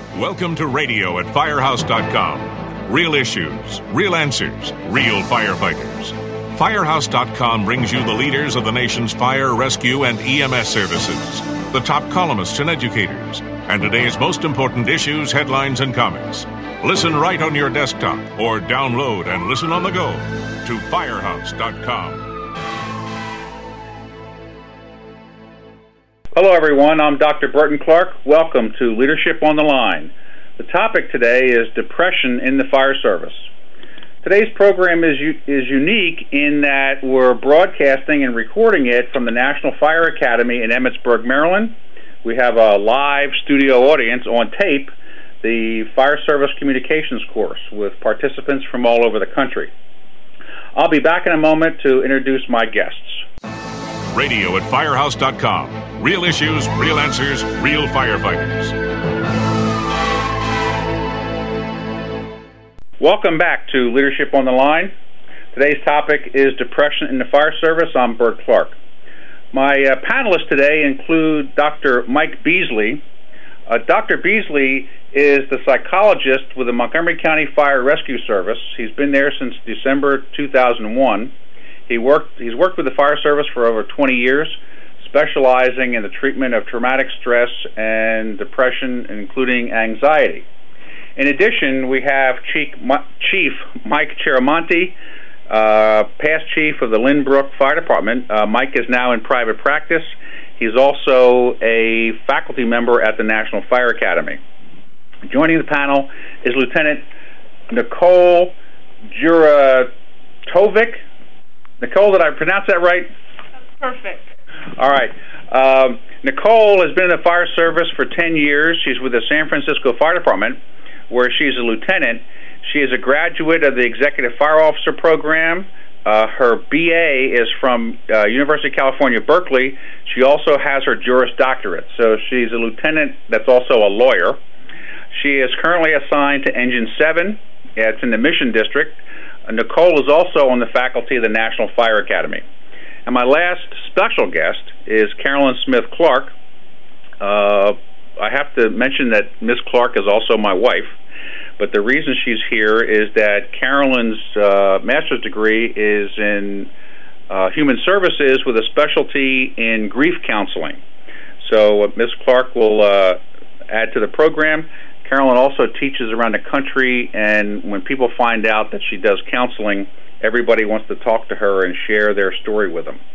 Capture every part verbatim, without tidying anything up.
Welcome to radio at firehouse dot com. Real issues, real answers, real firefighters. firehouse dot com brings you the leaders of the nation's fire, rescue, and E M S services, the top columnists and educators, and today's most important issues, headlines, and comments. Listen right on your desktop or download and listen on the go to firehouse dot com. Hello, everyone. I'm Doctor Burton Clark. Welcome to Leadership on the Line. The topic today is depression in the fire service. Today's program is is unique in that we're broadcasting and recording it from the National Fire Academy in Emmitsburg, Maryland. We have a live studio audience on tape, the Fire Service Communications course, with participants from all over the country. I'll be back in a moment to introduce my guests. Radio at firehouse dot com. Real issues, real answers, real firefighters. Welcome back to Leadership on the Line. Today's topic is depression in the fire service. I'm Bert Clark. My uh, panelists today include Doctor Mike Beasley. Uh, Doctor Beasley is the psychologist with the Montgomery County Fire Rescue Service. He's been there since December two thousand one. He worked. He's worked with the fire service for over twenty years, specializing in the treatment of traumatic stress and depression, including anxiety. In addition, we have Chief, Chief Mike Chiaramonte, uh, past chief of the Lynbrook Fire Department. Uh, Mike is now in private practice. He's also a faculty member at the National Fire Academy. Joining the panel is Lieutenant Nicole Juratovic. Nicole, did I pronounce that right? Perfect. All right. Um, Nicole has been in the fire service for ten years. She's with the San Francisco Fire Department, where she's a lieutenant. She is a graduate of the Executive Fire Officer Program. Uh, her B A is from uh, University of California, Berkeley. She also has her Juris Doctorate, so she's a lieutenant that's also a lawyer. She is currently assigned to Engine seven. It's in the Mission District. Uh, Nicole is also on the faculty of the National Fire Academy. And my last special guest is Carolyn Smith Clark. Uh, I have to mention that Miz Clark is also my wife, but the reason she's here is that Carolyn's uh, master's degree is in uh, human services with a specialty in grief counseling. So uh, Miz Clark will uh, add to the program. Carolyn also teaches around the country, and when people find out that she does counseling, everybody wants to talk to her and share their story with them.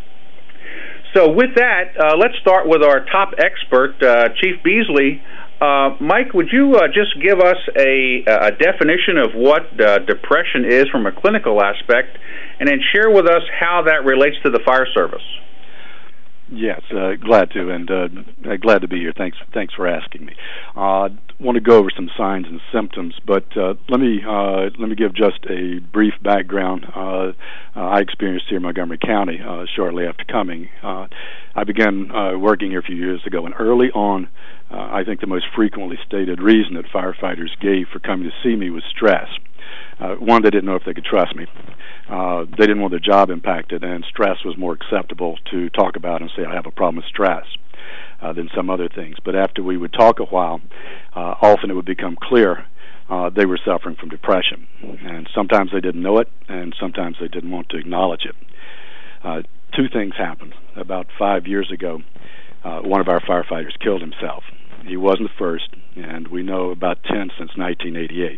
So with that, uh, let's start with our top expert, uh, Chief Beasley. Uh, Mike, would you uh, just give us a, a definition of what uh, depression is from a clinical aspect, and then share with us how that relates to the fire service? Yes, uh, glad to, and uh, glad to be here. Thanks, thanks for asking me. I uh, want to go over some signs and symptoms, but uh, let me uh, let me give just a brief background. Uh, uh, I experienced here in Montgomery County uh, shortly after coming. Uh, I began uh, working here a few years ago, and early on, uh, I think the most frequently stated reason that firefighters gave for coming to see me was stress. Uh, one, they didn't know if they could trust me. Uh, they didn't want their job impacted, and stress was more acceptable to talk about and say, I have a problem with stress, uh, than some other things. But after we would talk a while, uh, often it would become clear uh, they were suffering from depression. And sometimes they didn't know it, and sometimes they didn't want to acknowledge it. Uh, two things happened. About five years ago, uh, one of our firefighters killed himself. He wasn't the first, and we know about ten since nineteen eighty-eight.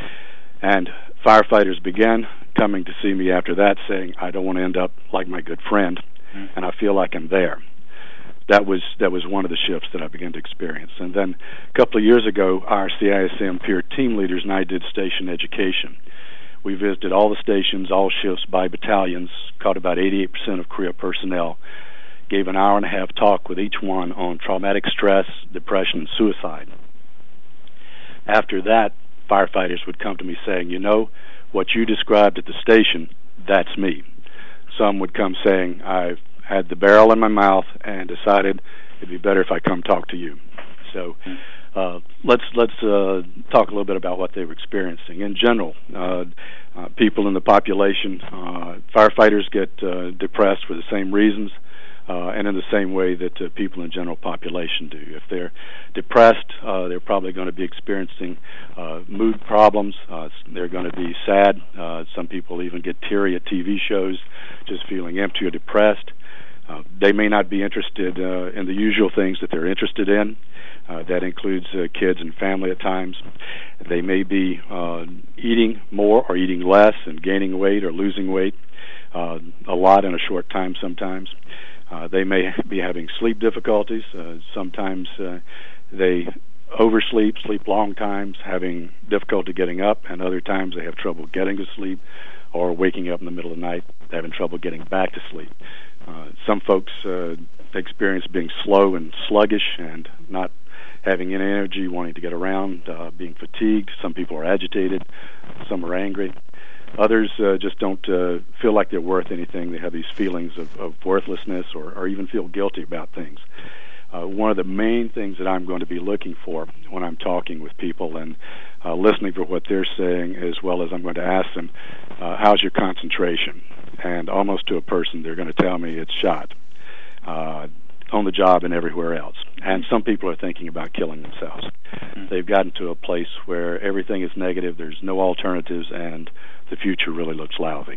And firefighters began coming to see me after that saying, I don't want to end up like my good friend, mm-hmm. and I feel like I'm there. That was that was one of the shifts that I began to experience. And then a couple of years ago, our C I S M peer team leaders and I did station education. We visited all the stations, all shifts by battalions, caught about eighty-eight percent of career personnel, gave an hour and a half talk with each one on traumatic stress, depression, and suicide. After that, firefighters would come to me saying, you know, what you described at the station, that's me. Some would come saying, I've had the barrel in my mouth and decided it'd be better if I come talk to you. So uh, let's let's uh, talk a little bit about what they were experiencing. In general, uh, uh, people in the population, uh, firefighters get uh, depressed for the same reasons. uh, and in the same way that uh, people in the general population do. If they're depressed, uh, they're probably going to be experiencing uh, mood problems. Uh, they're going to be sad. Uh, some people even get teary at T V shows, just feeling empty or depressed. Uh, they may not be interested uh, in the usual things that they're interested in. Uh, that includes uh, kids and family at times. They may be uh, eating more or eating less and gaining weight or losing weight uh, a lot in a short time sometimes. Uh, they may be having sleep difficulties. Uh, sometimes uh, they oversleep, sleep long times, having difficulty getting up, and other times they have trouble getting to sleep or waking up in the middle of the night, having trouble getting back to sleep. Uh, some folks uh, experience being slow and sluggish and not having any energy, wanting to get around, uh, being fatigued. Some people are agitated. Some are angry. Others uh, just don't uh, feel like they're worth anything. They have these feelings of, of worthlessness or, or even feel guilty about things. Uh, one of the main things that I'm going to be looking for when I'm talking with people and uh, listening for what they're saying, as well as I'm going to ask them, uh, how's your concentration? And almost to a person, they're going to tell me it's shot. Uh, on the job and everywhere else. And some people are thinking about killing themselves. Mm-hmm. They've gotten to a place where everything is negative, there's no alternatives, and the future really looks lousy.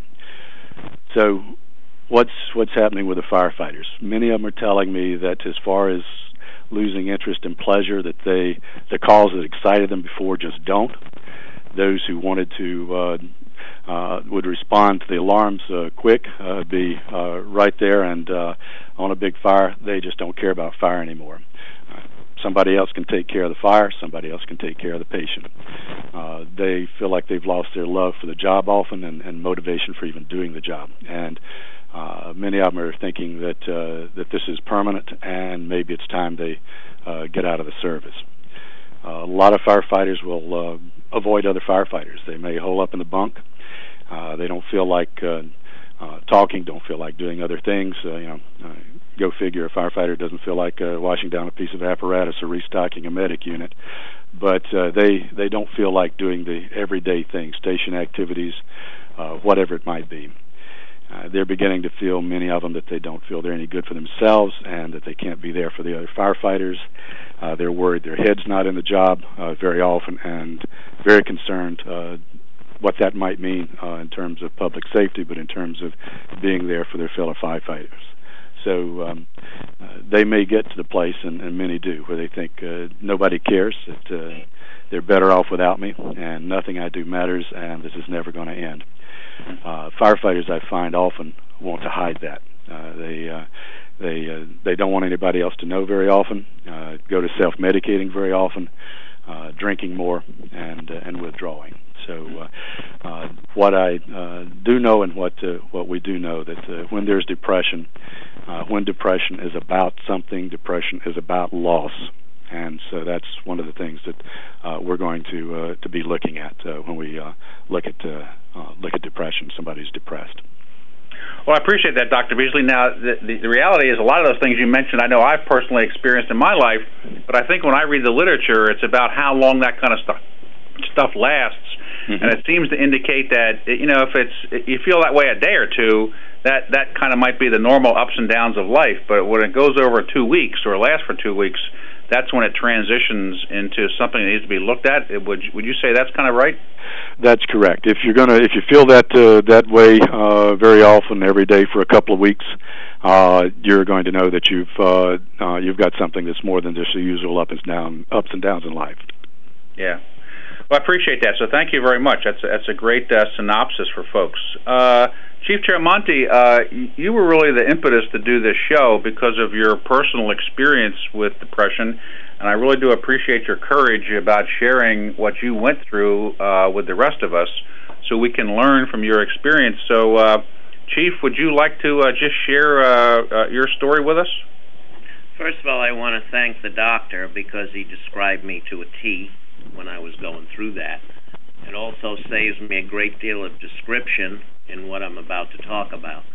So what's what's happening with the firefighters? Many of them are telling me that as far as losing interest and pleasure, that they the calls that excited them before just don't. Those who wanted to uh, Uh, would respond to the alarms uh, quick, uh, be uh, right there and uh, on a big fire. They just don't care about fire anymore. Uh, somebody else can take care of the fire. Somebody else can take care of the patient. Uh, they feel like they've lost their love for the job often and, and motivation for even doing the job. And uh, many of them are thinking that uh, that this is permanent and maybe it's time they uh, get out of the service. Uh, a lot of firefighters will uh, avoid other firefighters. They may hole up in the bunk. Uh, they don't feel like uh, uh, talking, don't feel like doing other things. Uh, you know, uh, go figure, a firefighter doesn't feel like uh, washing down a piece of apparatus or restocking a medic unit. But uh, they they don't feel like doing the everyday things, station activities, uh, whatever it might be. Uh, they're beginning to feel, many of them, that they don't feel they're any good for themselves and that they can't be there for the other firefighters. Uh, they're worried their head's not in the job uh, very often and very concerned uh, what that might mean uh, in terms of public safety, but in terms of being there for their fellow firefighters. So um, uh, they may get to the place, and, and many do, where they think uh, nobody cares, that uh, they're better off without me, and nothing I do matters, and this is never going to end. Uh, firefighters, I find, often want to hide that. Uh, they uh, they uh, they don't want anybody else to know very often, uh, go to self-medicating very often, uh, drinking more, and uh, and withdrawing. So uh, uh, what I uh, do know and what uh, what we do know, that uh, when there's depression, uh, when depression is about something, depression is about loss. And so that's one of the things that uh, we're going to uh, to be looking at uh, when we uh, look at uh, uh, look at depression. Somebody's depressed. Well, I appreciate that, Doctor Beasley. Now, the, the, the reality is a lot of those things you mentioned, I know I've personally experienced in my life, but I think when I read the literature, it's about how long that kind of stuff stuff lasts. Mm-hmm. And it seems to indicate that, you know, if it's you feel that way a day or two, that, that kind of might be the normal ups and downs of life. But when it goes over two weeks or lasts for two weeks, that's when it transitions into something that needs to be looked at. Would would you say that's kind of right? That's correct. If you're gonna, if you feel that uh, that way uh, very often, every day for a couple of weeks, uh, you're going to know that you've uh, uh, you've got something that's more than just the usual ups and down ups and downs in life. Yeah. Well, I appreciate that. So thank you very much. That's a, that's a great uh, synopsis for folks. Uh, Chief Tremonti, uh, you were really the impetus to do this show because of your personal experience with depression, and I really do appreciate your courage about sharing what you went through uh, with the rest of us so we can learn from your experience. So, uh, Chief, would you like to uh, just share uh, uh, your story with us? First of all, I want to thank the doctor because he described me to a T when I was going through that. It also saves me a great deal of description in what I'm about to talk about.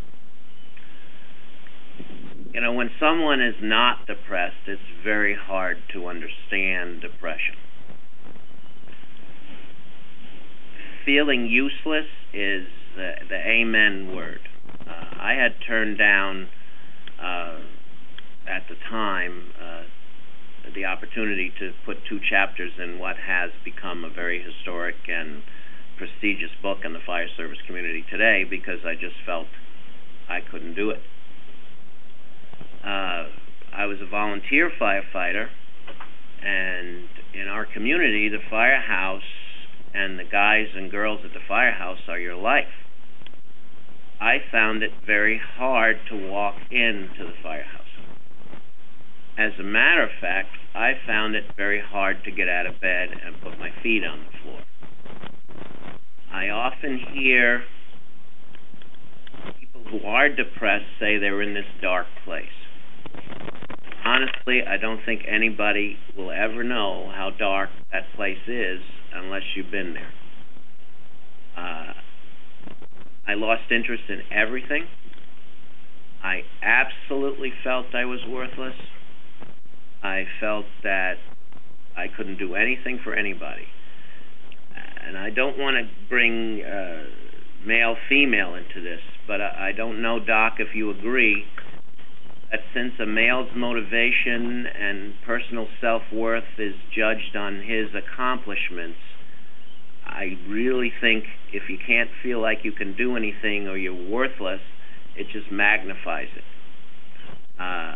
You know, when someone is not depressed, it's very hard to understand depression. Feeling useless is the, the amen word. Uh, I had turned down uh, at the time, uh, the opportunity to put two chapters in what has become a very historic and prestigious book in the fire service community today, because I just felt I couldn't do it. Uh, I was a volunteer firefighter, and in our community, the firehouse and the guys and girls at the firehouse are your life. I found it very hard to walk into the firehouse. As a matter of fact, I found it very hard to get out of bed and put my feet on the floor. I often hear people who are depressed say they're in this dark place. Honestly, I don't think anybody will ever know how dark that place is unless you've been there. Uh, I lost interest in everything. I absolutely felt I was worthless. I felt that I couldn't do anything for anybody. And I don't want to bring uh, male-female into this, but I, I don't know, Doc, if you agree that since a male's motivation and personal self-worth is judged on his accomplishments, I really think if you can't feel like you can do anything or you're worthless, it just magnifies it. Uh,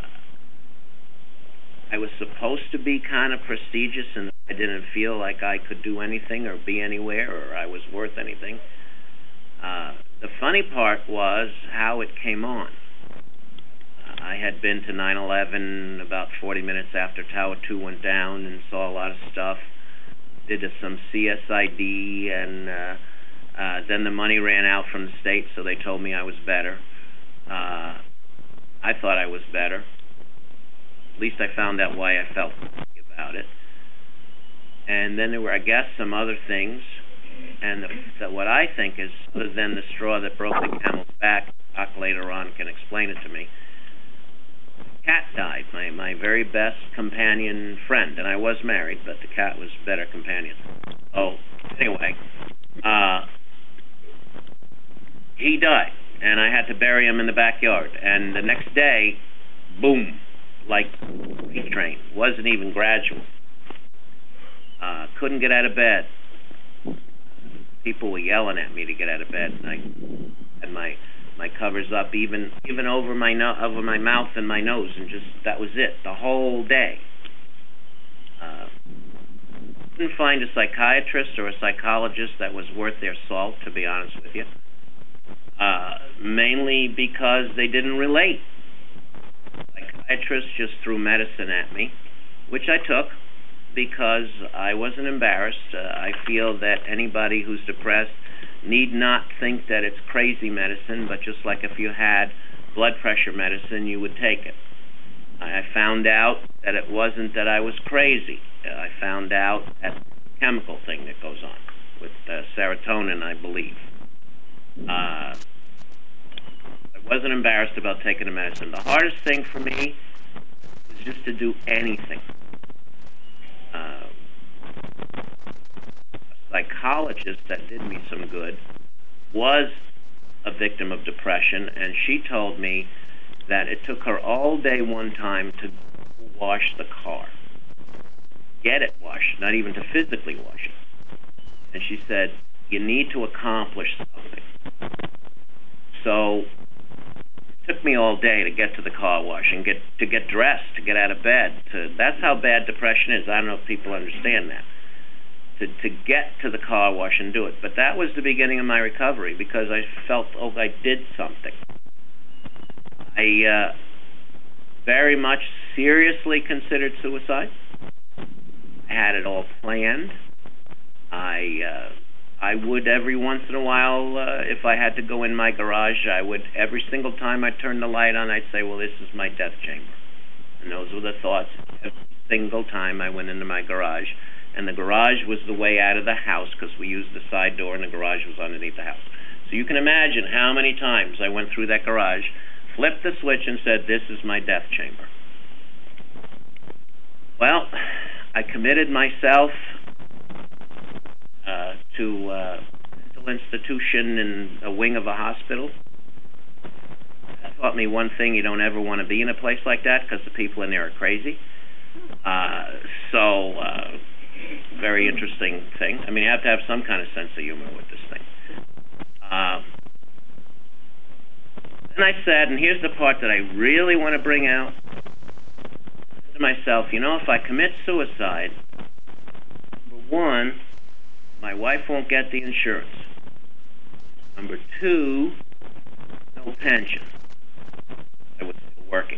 I was supposed to be kind of prestigious, and I didn't feel like I could do anything or be anywhere or I was worth anything. Uh, the funny part was how it came on. Uh, I had been to nine eleven about forty minutes after Tower two went down and saw a lot of stuff. Did some C S I D, and uh, uh, then the money ran out from the state, so they told me I was better. Uh, I thought I was better. At least I found out why I felt about it. And then there were, I guess, some other things. And the, the, what I think is, other than the straw that broke the camel's back, Doc later on can explain it to me, cat died, my, my very best companion friend. And I was married, but the cat was a better companion. Oh, anyway, uh, he died, and I had to bury him in the backyard. And the next day, boom, like a train. Wasn't even gradual. Uh, couldn't get out of bed. People were yelling at me to get out of bed, and I had my my covers up, even even over my no, over my mouth and my nose, and just that was it the whole day. Uh, couldn't find a psychiatrist or a psychologist that was worth their salt, to be honest with you. Uh, mainly because they didn't relate. Psychiatrists just threw medicine at me, which I took because I wasn't embarrassed. Uh, I feel that anybody who's depressed need not think that it's crazy medicine, but just like if you had blood pressure medicine, you would take it. I found out that it wasn't that I was crazy. Uh, I found out that chemical thing that goes on with uh, serotonin, I believe. Uh, I wasn't embarrassed about taking the medicine. The hardest thing for me was just to do anything. Uh, a psychologist that did me some good was a victim of depression, and she told me that it took her all day one time to wash the car. Get it washed, not even to physically wash it. And she said, you need to accomplish something. So it took me all day to get to the car wash and get to get dressed, to get out of bed. To, that's how bad depression is. I don't know if people understand that. To, to get to the car wash and do it. But that was the beginning of my recovery, because I felt, oh, I did something. I uh, very much seriously considered suicide. I had it all planned. I uh, I would every once in a while, uh, if I had to go in my garage, I would, every single time I turned the light on, I'd say, well, this is my death chamber. And those were the thoughts every single time I went into my garage. And the garage was the way out of the house, because we used the side door and the garage was underneath the house. So you can imagine how many times I went through that garage, flipped the switch and said, this is my death chamber. Well, I committed myself uh, to a mental institution in a wing of a hospital. That's taught me one thing: you don't ever want to be in a place like that because the people in there are crazy. Uh, so, uh, very interesting thing. I mean, you have to have some kind of sense of humor with this thing. Um, and I said, and here's the part that I really want to bring out, I said to myself, you know, if I commit suicide, number one, my wife won't get the insurance. Number two, no pension. I was still working.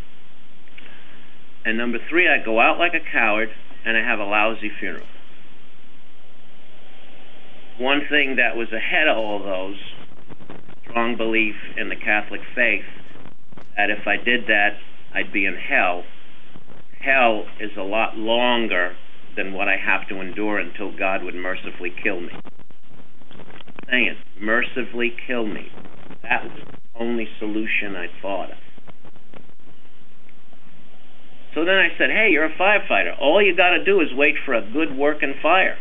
And number three, I go out like a coward and I have a lousy funeral. One thing that was ahead of all those, strong belief in the Catholic faith, that if I did that, I'd be in hell. Hell is a lot longer than what I have to endure until God would mercifully kill me. I'm saying, mercifully kill me. That was the only solution I thought of. So then I said, hey, you're a firefighter. All you got to do is wait for a good working fire.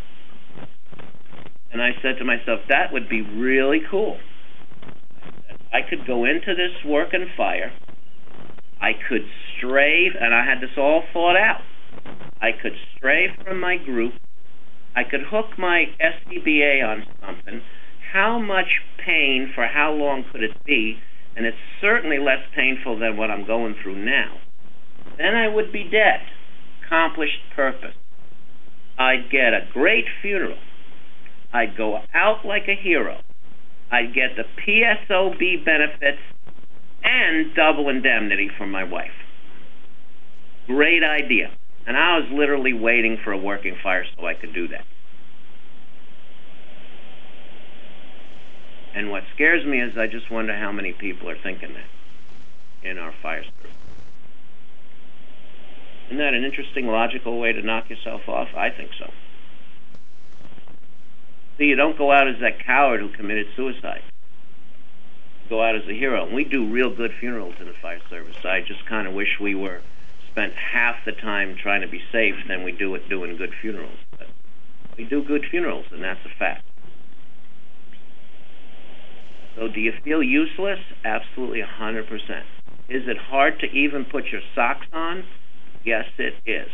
And I said to myself, that would be really cool. I could go into this working fire. I could stray, and I had this all thought out. I could stray from my group. I could hook my S C B A on something. How much pain for how long could it be? And it's certainly less painful than what I'm going through now. Then I would be dead. Accomplished purpose. I'd get a great funeral. I'd go out like a hero. I'd get the P S O B benefits and double indemnity from my wife. Great idea. And I was literally waiting for a working fire so I could do that. And what scares me is I just wonder how many people are thinking that in our fire service. Isn't that an interesting, logical way to knock yourself off? I think so. See, you don't go out as that coward who committed suicide. You go out as a hero. And we do real good funerals in the fire service. I just kind of wish we were spent half the time trying to be safe than we do it doing good funerals. But we do good funerals, and that's a fact. So do you feel useless? Absolutely one hundred percent. Is it hard to even put your socks on? Yes, it is.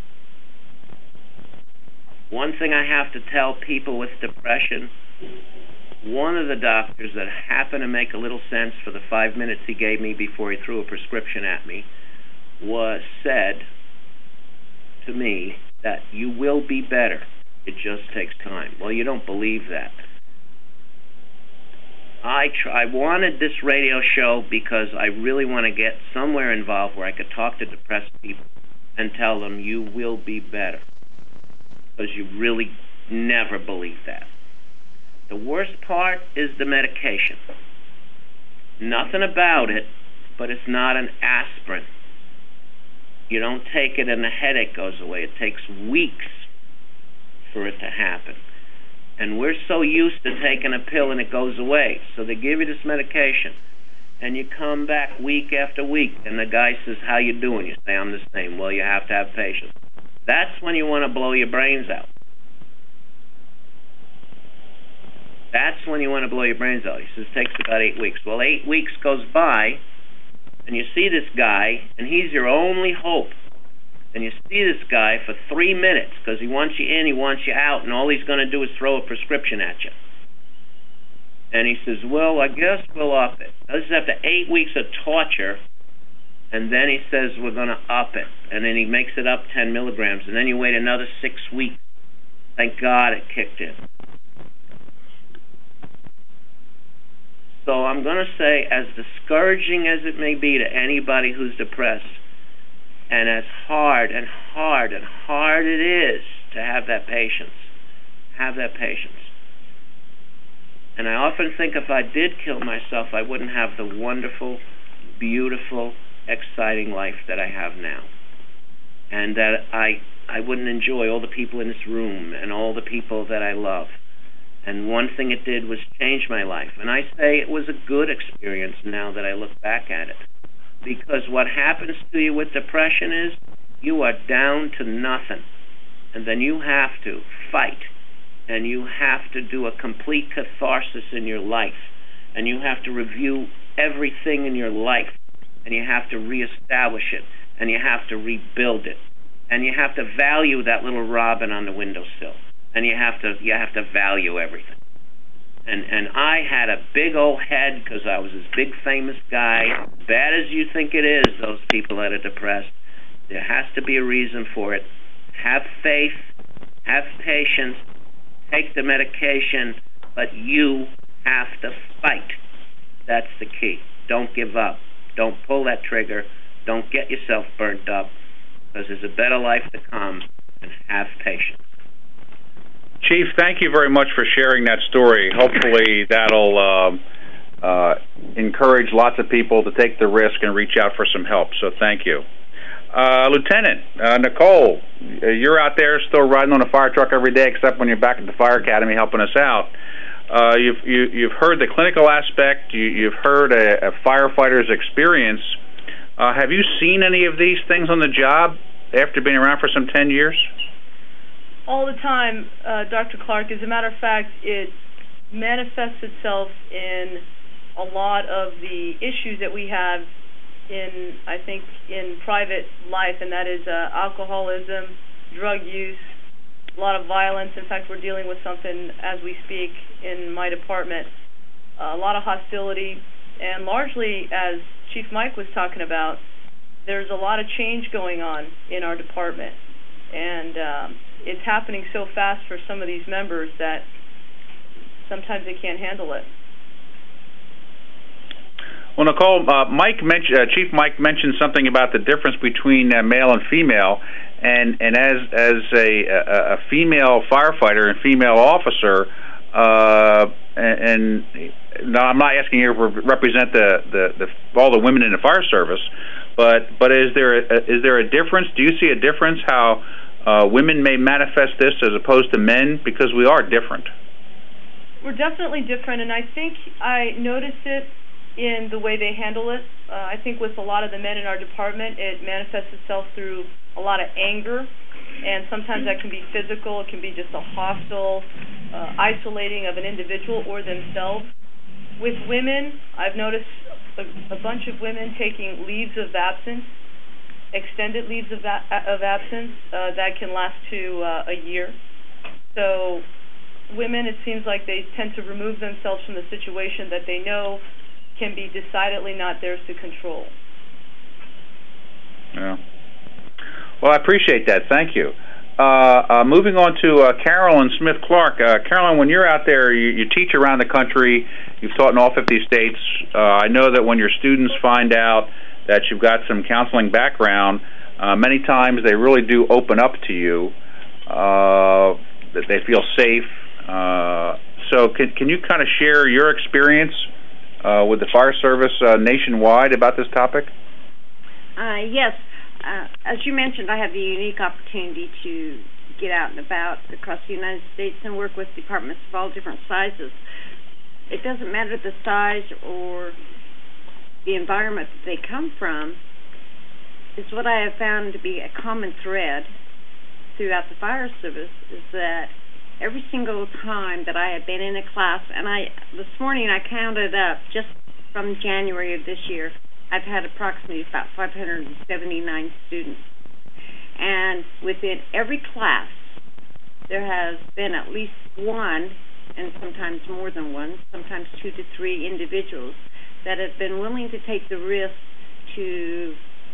One thing I have to tell people with depression, one of the doctors that happened to make a little sense for the five minutes he gave me before he threw a prescription at me was said to me that you will be better. It just takes time. Well, you don't believe that. I try, I wanted this radio show because I really want to get somewhere involved where I could talk to depressed people and tell them you will be better. Because you really never believe that. The worst part is the medication. Nothing about it, but it's not an aspirin. You don't take it and the headache goes away. It takes weeks for it to happen. And we're so used to taking a pill and it goes away. So they give you this medication, and you come back week after week, and the guy says, how you doing? You say, I'm the same. Well, you have to have patience. That's when you want to blow your brains out. That's when you want to blow your brains out. He says it takes about eight weeks. Well, eight weeks goes by, and you see this guy, and he's your only hope. And you see this guy for three minutes because he wants you in, he wants you out, and all he's going to do is throw a prescription at you. And he says, well, I guess we'll up it. Now, this is after eight weeks of torture, and then he says we're going to up it. And then he makes it up ten milligrams, and then you wait another six weeks. Thank God it kicked in. So I'm going to say, as discouraging as it may be to anybody who's depressed, and as hard and hard and hard it is to have that patience, have that patience. And I often think if I did kill myself, I wouldn't have the wonderful, beautiful, exciting life that I have now. And that I, I wouldn't enjoy all the people in this room and all the people that I love. And one thing it did was change my life. And I say it was a good experience now that I look back at it. Because what happens to you with depression is you are down to nothing. And then you have to fight. And you have to do a complete catharsis in your life. And you have to review everything in your life, and you have to reestablish it, and you have to rebuild it, and you have to value that little robin on the windowsill, and you have to you have to value everything. And and I had a big old head because I was this big famous guy. Bad as you think it is, those people that are depressed, there has to be a reason for it. Have faith, have patience, take the medication, but you have to fight. That's the key. Don't give up. Don't pull that trigger. Don't get yourself burnt up, because there's a better life to come, and have patience. Chief, thank you very much for sharing that story. Hopefully that'll um, uh, encourage lots of people to take the risk and reach out for some help, so thank you. Uh, Lieutenant uh, Nicole, you're out there still riding on a fire truck every day, except when you're back at the Fire Academy helping us out. Uh, you've you, you've heard the clinical aspect. You, you've heard a, a firefighter's experience. Uh, have you seen any of these things on the job after being around for some ten years? All the time, uh, Doctor Clark. As a matter of fact, it manifests itself in a lot of the issues that we have in, I think, in private life, and that is uh, alcoholism, drug use, a lot of violence. In fact, we're dealing with something as we speak in my department, uh, a lot of hostility, and largely, as Chief Mike was talking about, there's a lot of change going on in our department, and um, it's happening so fast for some of these members that sometimes they can't handle it. Well, Nicole, uh, Mike mentioned, uh, Chief Mike mentioned something about the difference between uh, male and female, and and as as a, a, a female firefighter and female officer, uh, and, and no, I'm not asking you to represent the, the, the all the women in the fire service, but but is there a, is there a difference? Do you see a difference how uh, women may manifest this as opposed to men, because we are different? We're definitely different, and I think I noticed it in the way they handle it. Uh, I think with a lot of the men in our department, it manifests itself through a lot of anger, and sometimes that can be physical. It can be just a hostile uh, isolating of an individual or themselves. With women, I've noticed a, a bunch of women taking leaves of absence, extended leaves of, a- of absence uh, that can last to uh, a year. So women, it seems like they tend to remove themselves from the situation that they know can be decidedly not theirs to control. Yeah. Well, I appreciate that. Thank you. Uh, uh, moving on to uh, Carolyn Smith-Clark. Uh, Carolyn, when you're out there, you, you teach around the country. You've taught in all fifty states. Uh, I know that when your students find out that you've got some counseling background, uh, many times they really do open up to you, uh, that they feel safe. Uh, so can, can you kind of share your experience uh, with the fire service uh, nationwide about this topic? Uh, yes. Uh, as you mentioned, I have the unique opportunity to get out and about across the United States and work with departments of all different sizes. It doesn't matter the size or the environment that they come from. It's what I have found to be a common thread throughout the fire service is that every single time that I have been in a class, and I this morning I counted up just from January of this year, I've had approximately about five hundred seventy-nine students. And within every class, there has been at least one, and sometimes more than one, sometimes two to three individuals that have been willing to take the risk to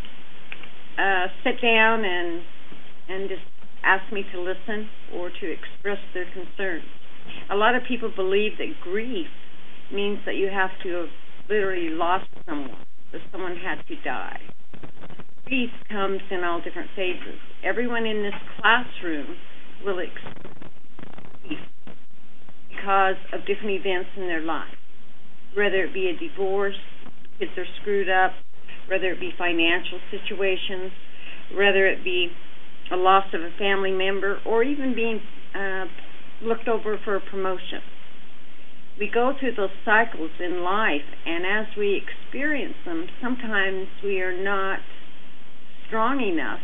uh, sit down and and just ask me to listen or to express their concerns. A lot of people believe that grief means that you have to have literally lost someone, that someone had to die. Grief comes in all different phases. Everyone in this classroom will experience grief because of different events in their life, whether it be a divorce, kids are screwed up, whether it be financial situations, whether it be a loss of a family member, or even being uh, looked over for a promotion. We go through those cycles in life, and as we experience them, sometimes we are not strong enough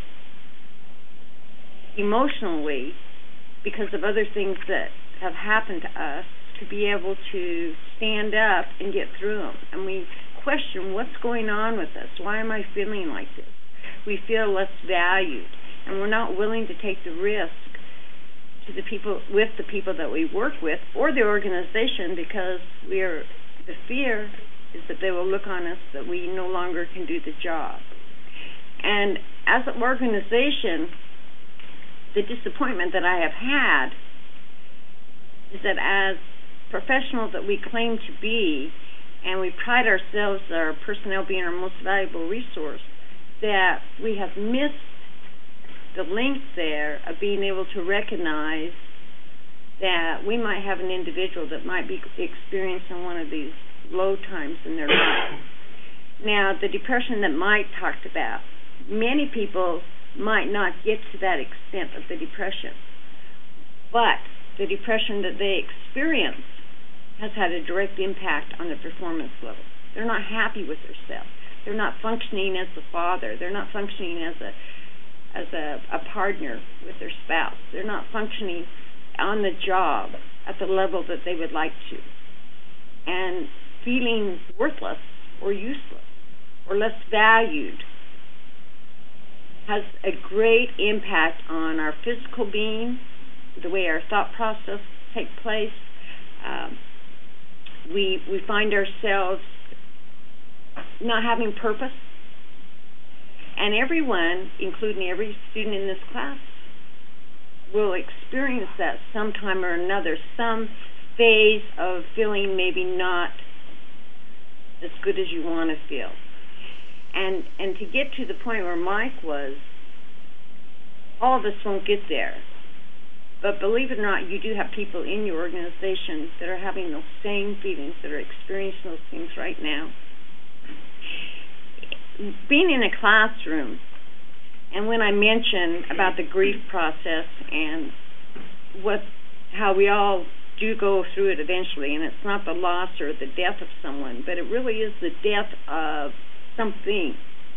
emotionally because of other things that have happened to us to be able to stand up and get through them. And we question what's going on with us. Why am I feeling like this? We feel less valued, and we're not willing to take the risk to the people with the people that we work with or the organization, because we are the fear is that they will look on us that we no longer can do the job. And as an organization, the disappointment that I have had is that as professionals that we claim to be, and we pride ourselves, our personnel being our most valuable resource, that we have missed the link there of being able to recognize that we might have an individual that might be experiencing one of these low times in their life. Now, the depression that Mike talked about, many people might not get to that extent of the depression, but the depression that they experience has had a direct impact on their performance level. They're not happy with themselves. They're not functioning as a father. They're not functioning as a as a, a partner with their spouse. They're not functioning on the job at the level that they would like to. And feeling worthless or useless or less valued has a great impact on our physical being, the way our thought process takes place. Um, we we find ourselves not having purpose. And everyone, including every student in this class, will experience that sometime or another, some phase of feeling maybe not as good as you want to feel. And and to get to the point where Mike was, all of us won't get there. But believe it or not, you do have people in your organization that are having those same feelings, that are experiencing those things right now. Being in a classroom, and when I mention about the grief process and what, how we all do go through it eventually, and it's not the loss or the death of someone, but it really is the death of something.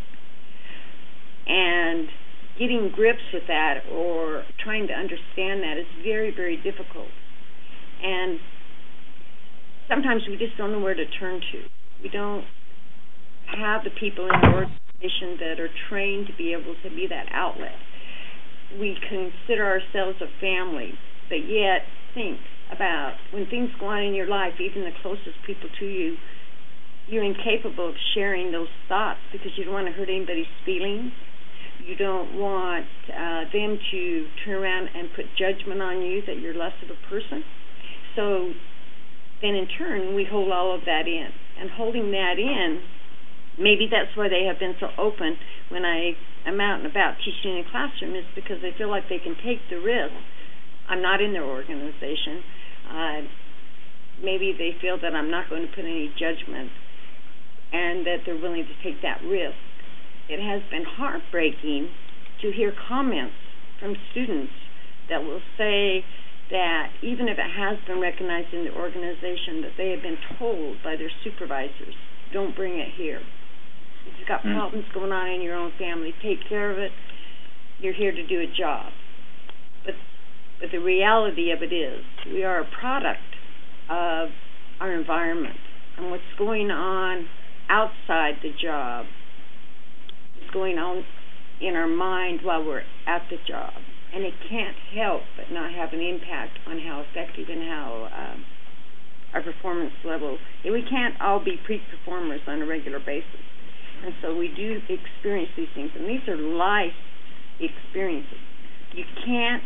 And getting grips with that or trying to understand that is very, very difficult. And sometimes we just don't know where to turn to. We don't have the people in the organization that are trained to be able to be that outlet. We consider ourselves a family, but yet think about when things go on in your life, even the closest people to you, you're incapable of sharing those thoughts because you don't want to hurt anybody's feelings. You don't want uh, them to turn around and put judgment on you that you're less of a person. So then in turn, we hold all of that in. And holding that in, maybe that's why they have been so open when I am out and about teaching in a classroom, is because they feel like they can take the risk. I'm not in their organization. Uh, maybe they feel that I'm not going to put any judgment and that they're willing to take that risk. It has been heartbreaking to hear comments from students that will say that even if it has been recognized in the organization, that they have been told by their supervisors, don't bring it here. If you've got mm. problems going on in your own family, take care of it. You're here to do a job. But but the reality of it is we are a product of our environment. And what's going on outside the job is going on in our mind while we're at the job. And it can't help but not have an impact on how effective and how um, our performance level. We can't all be peak performers on a regular basis. And so we do experience these things. And these are life experiences. You can't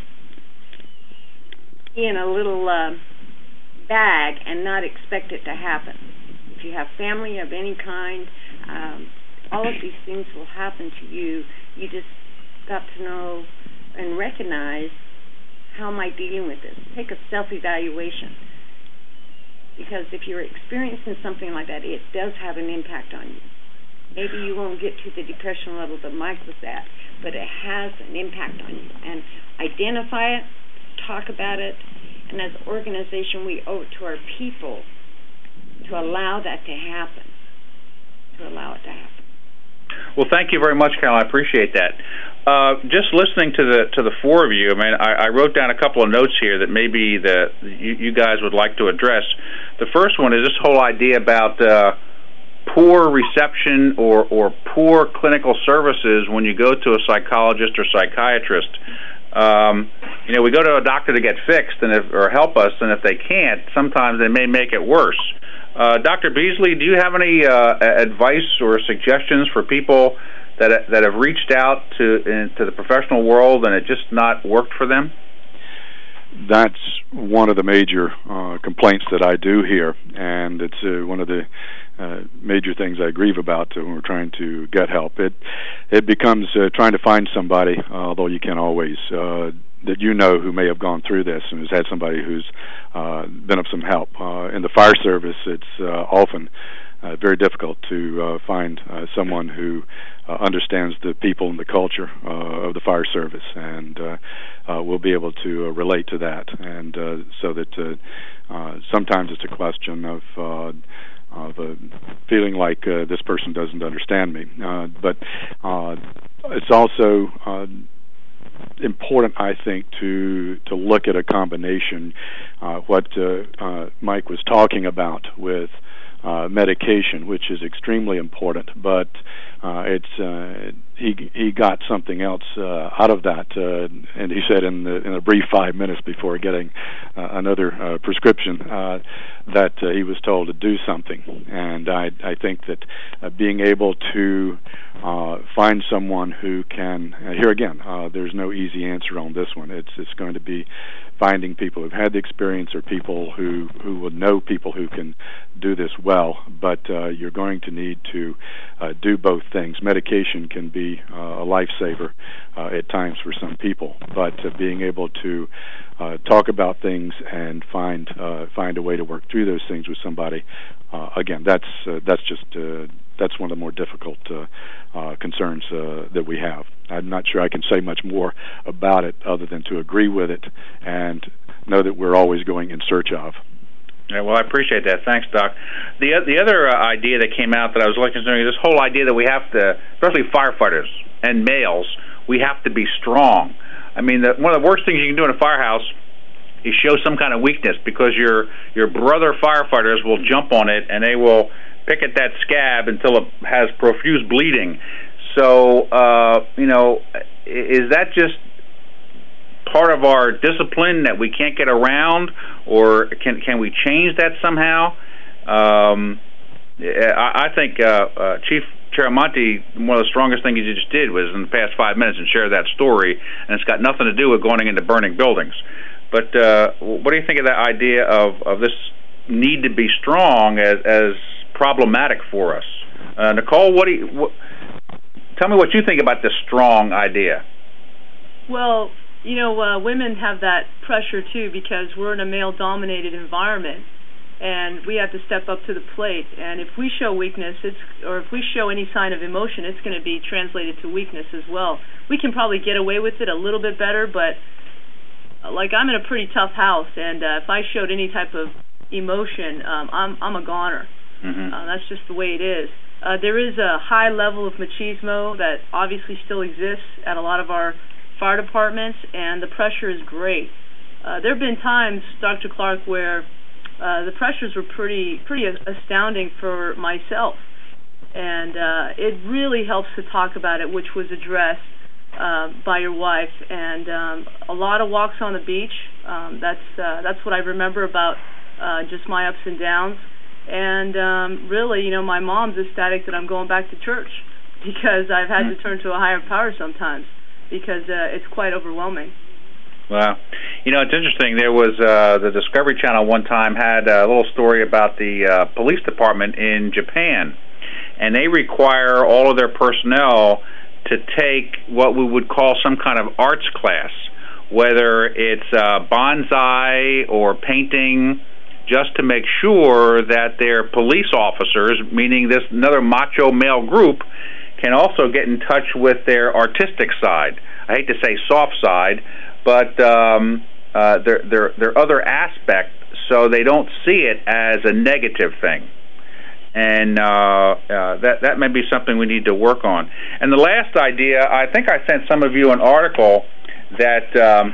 be in a little uh, bag and not expect it to happen. If you have family of any kind, um, all of these things will happen to you. You just got to know and recognize, how am I dealing with this? Take a self-evaluation. Because if you're experiencing something like that, it does have an impact on you. Maybe you won't get to the depression level that Mike was at, but it has an impact on you. And identify it, talk about it, and as an organization, we owe it to our people to allow that to happen, to allow it to happen. Well, thank you very much, Carol. I appreciate that. Uh, just listening to the to the four of you, I mean, I, I wrote down a couple of notes here that maybe that you, you guys would like to address. The first one is this whole idea about uh, poor reception or, or poor clinical services when you go to a psychologist or psychiatrist. Um, you know, we go to a doctor to get fixed and if, or help us, and if they can't, sometimes they may make it worse. Uh, Doctor Beasley, do you have any uh, advice or suggestions for people that that have reached out to into the professional world and it just not worked for them? That's one of the major uh, complaints that I do hear, and it's uh, one of the uh, major things I grieve about uh, when we're trying to get help. It it becomes uh, trying to find somebody, uh, although you can't always, uh, that you know who may have gone through this and has had somebody who's uh, been of some help. Uh, in the fire service, it's uh, often uh, very difficult to uh, find uh, someone who uh, understands the people and the culture uh, of the fire service, and uh, uh, will be able to uh, relate to that. And uh, so that uh, uh, sometimes it's a question of uh, of uh, feeling like uh, this person doesn't understand me. Uh, but uh, it's also uh, important, I think, to to look at a combination. Uh, what uh, uh, Mike was talking about with uh, medication, which is extremely important, but uh, it's uh, he he got something else uh, out of that, uh, and he said in the, in a brief five minutes before getting uh, another uh, prescription uh, that uh, he was told to do something, and I I think that uh, being able to uh, find someone who can uh, here again, uh, there's no easy answer on this one. It's it's going to be finding people who've had the experience or people who who will know people who can do this well, but uh, you're going to need to uh, do both things. Medication can be uh, a lifesaver uh, at times for some people, but uh, being able to uh, talk about things and find uh, find a way to work through those things with somebody, uh, again, that's uh, that's just uh, that's one of the more difficult uh, uh, concerns uh, that we have. I'm not sure I can say much more about it other than to agree with it and know that we're always going in search of. Yeah, well, I appreciate that. Thanks, Doc. The the other uh, idea that came out that I was looking considering is this whole idea that we have to, especially firefighters and males, we have to be strong. I mean, the, one of the worst things you can do in a firehouse is show some kind of weakness, because your your brother firefighters will jump on it and they will pick at that scab until it has profuse bleeding. So, uh, you know, is that just part of our discipline that we can't get around, or can can we change that somehow? Um, I, I think uh, uh, Chief Chiaramonte, one of the strongest things you just did was in the past five minutes and share that story, and it's got nothing to do with going into burning buildings. But uh, what do you think of that idea of, of this need to be strong as, as problematic for us? Uh, Nicole, what do you, what, tell me what you think about this strong idea. Well, you know, uh, women have that pressure too, because we're in a male-dominated environment, and we have to step up to the plate. And if we show weakness, it's, or if we show any sign of emotion, it's going to be translated to weakness as well. We can probably get away with it a little bit better, but uh, like I'm in a pretty tough house, and uh, if I showed any type of emotion, um, I'm I'm a goner. Mm-hmm. Uh, that's just the way it is. Uh, there is a high level of machismo that obviously still exists at a lot of our fire departments, and the pressure is great. Uh, there have been times, Doctor Clark, where uh, the pressures were pretty pretty astounding for myself, and uh, it really helps to talk about it, which was addressed uh, by your wife. And um, a lot of walks on the beach. Um, that's uh, that's what I remember about uh, just my ups and downs. And um, really, you know, my mom's ecstatic that I'm going back to church, because I've had mm-hmm. to turn to a higher power sometimes, because uh, it's quite overwhelming. Well, you know, it's interesting. There was uh, the Discovery Channel one time had a little story about the uh, police department in Japan, and they require all of their personnel to take what we would call some kind of arts class, whether it's uh, bonsai or painting, just to make sure that their police officers, meaning this another macho male group, can also get in touch with their artistic side. I hate to say soft side, but um, uh, their, their, their other aspect, so they don't see it as a negative thing. And uh, uh, that, that may be something we need to work on. And the last idea, I think I sent some of you an article that um,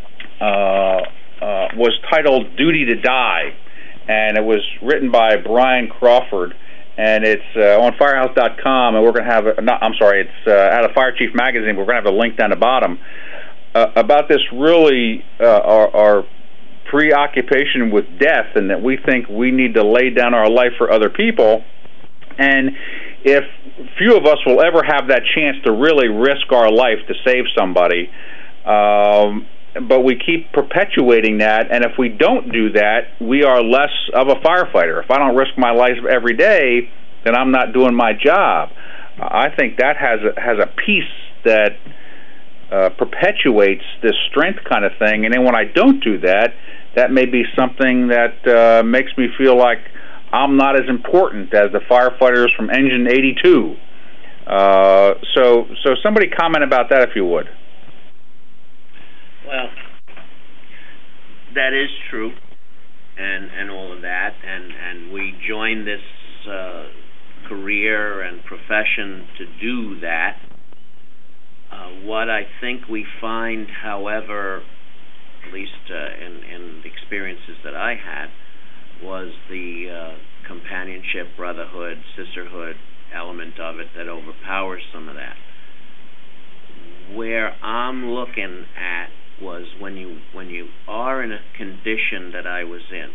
uh, uh, was titled Duty to Die, and it was written by Brian Crawford. and it's uh, on firehouse dot com, and we're going to have a, not, I'm sorry, it's uh, out of Fire Chief Magazine. We're going to have a link down the bottom uh, about this really uh, our, our preoccupation with death, and that we think we need to lay down our life for other people. And if few of us will ever have that chance to really risk our life to save somebody, um, but we keep perpetuating that, and if we don't do that, we are less of a firefighter. If I don't risk my life every day, then I'm not doing my job. I think that has a, has a piece that uh, perpetuates this strength kind of thing, and then when I don't do that, that may be something that uh, makes me feel like I'm not as important as the firefighters from Engine eighty-two. Uh, so, so somebody comment about that if you would. Well, that is true, and and all of that, and and we joined this uh, career and profession to do that. Uh, what I think we find, however, at least uh, in in the experiences that I had, was the uh, companionship, brotherhood, sisterhood element of it that overpowers some of that. Where I'm looking at was when you when you are in a condition that I was in,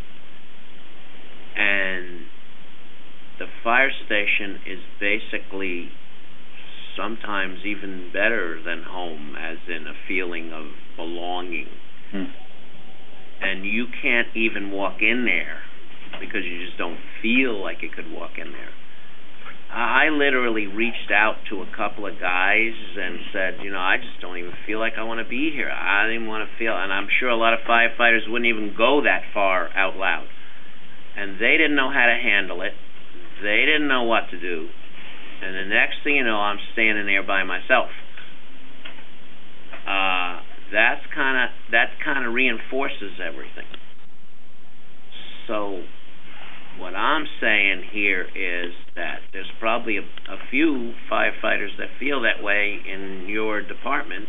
and the fire station is basically sometimes even better than home, as in a feeling of belonging. Hmm. And you can't even walk in there because you just don't feel like you could walk in there. I literally reached out to a couple of guys and said, you know, I just don't even feel like I want to be here. I didn't want to feel, and I'm sure a lot of firefighters wouldn't even go that far out loud. And they didn't know how to handle it. They didn't know what to do. And the next thing you know, I'm standing there by myself. Uh, that's kind of that kind of reinforces everything. So what I'm saying here is that there's probably a, a few firefighters that feel that way in your department,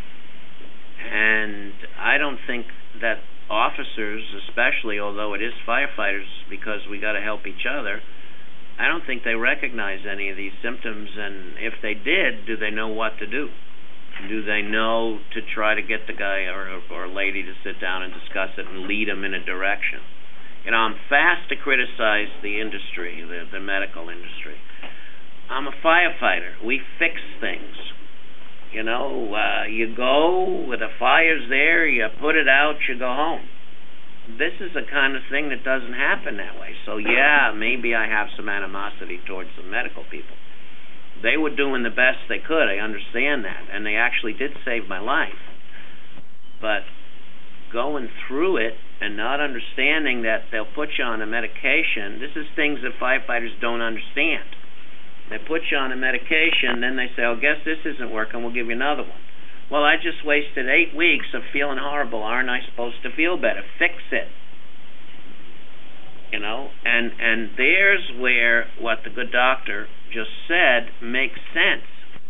and I don't think that officers, especially, although it is firefighters because we got to help each other, I don't think they recognize any of these symptoms, and if they did, do they know what to do? Do they know to try to get the guy or, or lady to sit down and discuss it and lead them in a direction? You know, I'm fast to criticize the industry, the, the medical industry. I'm a firefighter. We fix things. You know, uh, you go, with the fire's there, you put it out, you go home. This is the kind of thing that doesn't happen that way. So, yeah, maybe I have some animosity towards the medical people. They were doing the best they could. I understand that. And they actually did save my life. But going through it and not understanding that they'll put you on a medication, this is things that firefighters don't understand. They put you on a medication, then they say, oh, guess this isn't working, we'll give you another one. Well, I just wasted eight weeks of feeling horrible. Aren't I supposed to feel better? Fix it. You know, and, and there's where what the good doctor just said makes sense.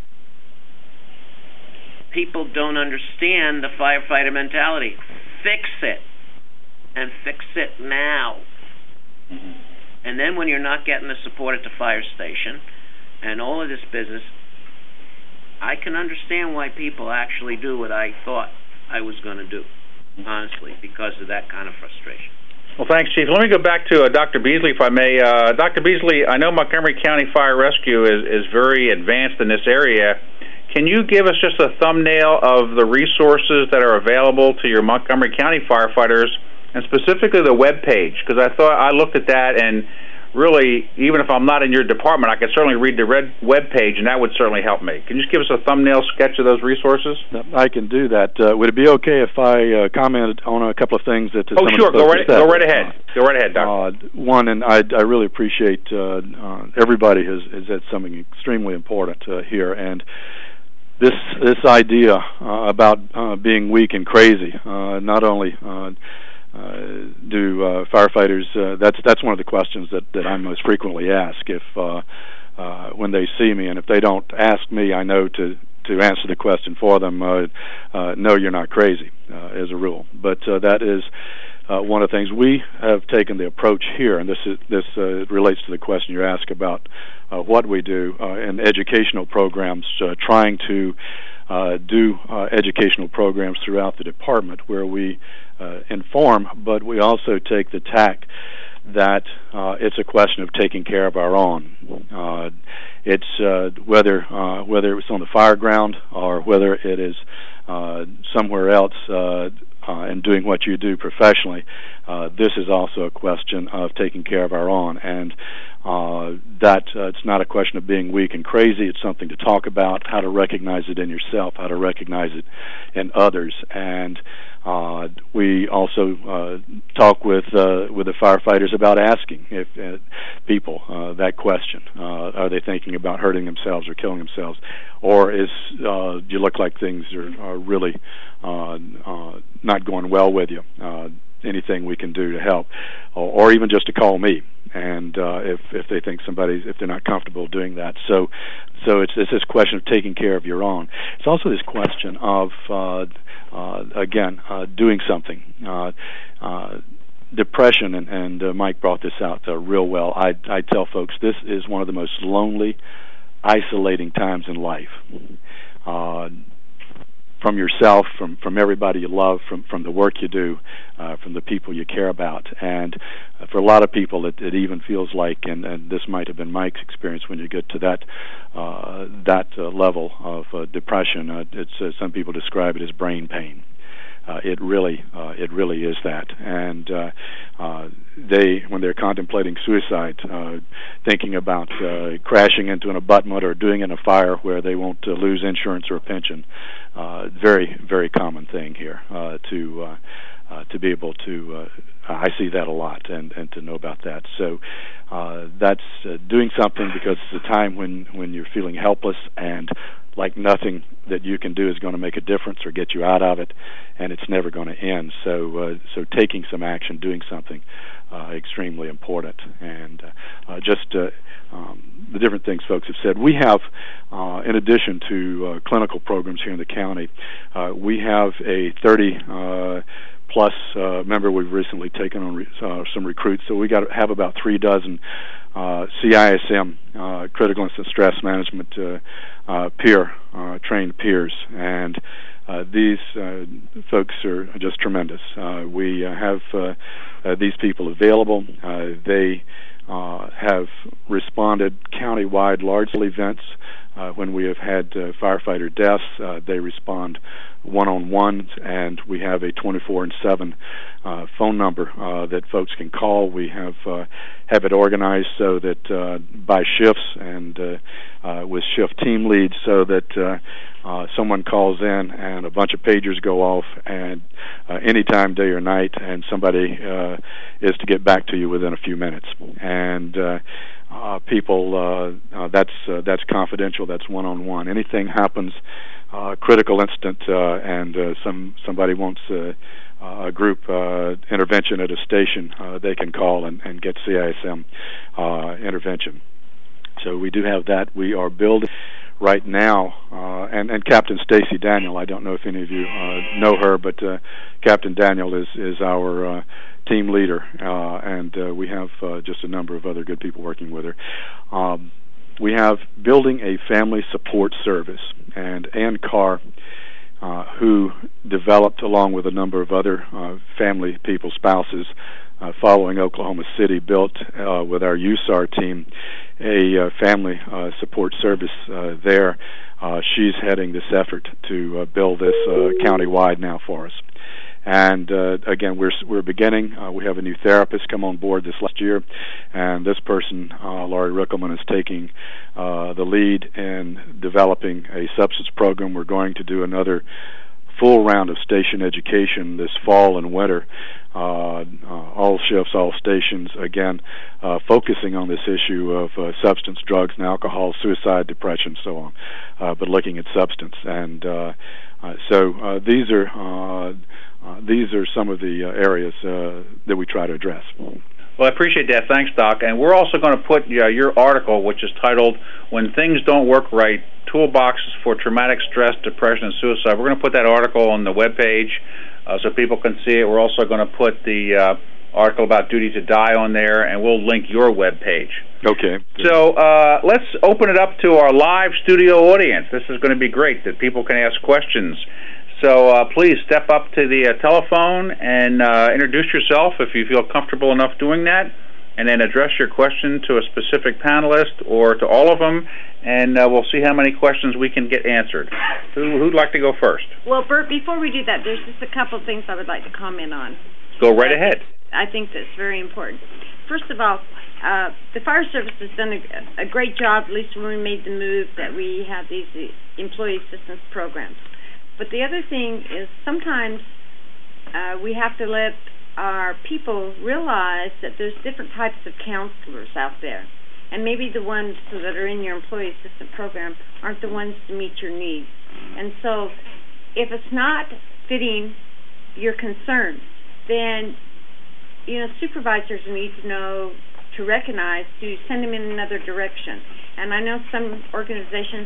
People don't understand the firefighter mentality. Fix it. And fix it now. Mm-hmm. And then when you're not getting the support at the fire station and all of this business, I can understand why people actually do what I thought I was going to do, honestly, because of that kind of frustration. Well, thanks, Chief. Let me go back to uh, Doctor Beasley, if I may. Uh, Doctor Beasley, I know Montgomery County Fire Rescue is, is very advanced in this area. Can you give us just a thumbnail of the resources that are available to your Montgomery County firefighters, and specifically the web page? Because I thought I looked at that, and really, even if I'm not in your department, I can certainly read the red web page, and that would certainly help me. Can you just give us a thumbnail sketch of those resources? I can do that. Uh, would it be okay if I uh, commented on a couple of things that? Oh, sure. Go right. Go right ahead. Go right ahead, Doctor. Uh, one, and I, I really appreciate uh, uh, everybody has, has said something extremely important uh, here, and this this idea uh, about uh, being weak and crazy. Uh, not only uh, Uh, do uh, firefighters? Uh, that's that's one of the questions that, that I most frequently ask. If uh, uh, when they see me, and if they don't ask me, I know to to answer the question for them. Uh, uh, no, you're not crazy, uh, as a rule. But uh, that is uh, one of the things we have taken the approach here, and this is, this uh, relates to the question you asked about uh, what we do uh, in educational programs, uh, trying to uh, do uh, educational programs throughout the department where we uh, inform, but we also take the tack that uh, it's a question of taking care of our own. Uh, it's uh, whether uh, whether it's on the fire ground or whether it is uh, somewhere else uh, uh, and doing what you do professionally. Uh, this is also a question of taking care of our own, and uh, that uh, it's not a question of being weak and crazy. It's something to talk about, how to recognize it in yourself, how to recognize it in others, and Uh, we also uh, talk with uh, with the firefighters about asking if uh, people uh, that question: uh, Are they thinking about hurting themselves or killing themselves, or is uh, do you look like things are, are really uh, uh, not going well with you? Uh, anything we can do to help, or, or even just to call me. And uh, if if they think somebody, if they're not comfortable doing that, so so it's, it's this question of taking care of your own. It's also this question of uh, uh, again uh, doing something. Uh, uh, depression, and, and uh, Mike brought this out uh, real well. I I tell folks this is one of the most lonely, isolating times in life. Uh, from yourself, from, from everybody you love, from, from the work you do, uh, from the people you care about. And uh, for a lot of people, it, it even feels like, and, and this might have been Mike's experience when you get to that uh, that uh, level of uh, depression, uh, it's uh, some people describe it as brain pain. Uh, it really, uh, it really is that, and uh, uh, they, when they're contemplating suicide, uh, thinking about uh, crashing into an abutment or doing it in a fire where they won't uh, lose insurance or a pension, uh, very, very common thing here uh, to uh, uh, to be able to. Uh, I see that a lot, and, and to know about that. So uh, that's uh, doing something, because it's a time when, when you're feeling helpless and like nothing that you can do is going to make a difference or get you out of it, and it's never going to end. So, uh, so taking some action, doing something, uh, extremely important. And uh, uh, just uh, um, the different things folks have said. We have, uh, in addition to uh, clinical programs here in the county, uh, we have a thirty uh, plus uh, member. We've recently taken on re- uh, some recruits, so we got to have about three dozen uh, C I S M, uh, critical incident stress management uh, uh, peer uh, trained peers, and uh, these uh, folks are just tremendous. Uh, we uh, have uh, uh, these people available. Uh, they uh, have responded countywide, large events. Uh, when we have had uh, firefighter deaths, uh, they respond one-on-one, and we have a twenty-four and seven uh, phone number uh, that folks can call. We have uh, have it organized so that uh, by shifts and uh, uh, with shift team leads, so that uh, uh, someone calls in and a bunch of pagers go off, and uh, anytime, day or night, and somebody uh, is to get back to you within a few minutes. And uh, Uh, people, uh, uh, that's uh, that's confidential. That's one-on-one. Anything happens, uh, critical incident, uh, and uh, some somebody wants uh, a group uh, intervention at a station, uh, they can call and, and get C I S M uh, intervention. So we do have that. We are building right now, uh, and, and Captain Stacy Daniel. I don't know if any of you uh, know her, but uh, Captain Daniel is is our uh, team leader, uh, and uh, we have uh, just a number of other good people working with her. Um, we have building a family support service, and Ann Carr, uh, who developed along with a number of other uh, family people, spouses, uh, following Oklahoma City, built uh, with our U S A R team a uh, family uh, support service uh, there. Uh, she's heading this effort to uh, build this uh, county-wide now for us. And uh, again, we're we're beginning. Uh, we have a new therapist come on board this last year, and this person, uh, Laurie Rickelman, is taking uh, the lead in developing a substance program. We're going to do another full round of station education this fall and winter, uh, uh, all shifts, all stations, again, uh, focusing on this issue of uh, substance, drugs, and alcohol, suicide, depression, so on, uh, but looking at substance. And uh, uh, so uh, these are uh, uh, these are some of the uh, areas uh, that we try to address. Well, I appreciate that. Thanks, Doc. And we're also going to put uh, your article, which is titled "When Things Don't Work Right, Toolboxes for Traumatic Stress, Depression, and Suicide." We're going to put that article on the webpage. uh, so people can see it. We're also going to put the uh, article about Duty to Die on there, and we'll link your web page. Okay. So uh, let's open it up to our live studio audience. This is going to be great, that people can ask questions. So uh, please step up to the uh, telephone and uh, introduce yourself if you feel comfortable enough doing that, and then address your question to a specific panelist or to all of them, and uh, we'll see how many questions we can get answered. Who, who'd like to go first? Well, Bert, before we do that, there's just a couple of things I would like to comment on. Go right ahead. I think that's very important. First of all, uh, the fire service has done a, a great job, at least when we made the move that we have these employee assistance programs. But the other thing is sometimes uh, we have to let our people realize that there's different types of counselors out there. And maybe the ones that are in your employee assistance program aren't the ones to meet your needs. And so if it's not fitting your concern, then, you know, supervisors need to know, to recognize, to send them in another direction. And I know some organizations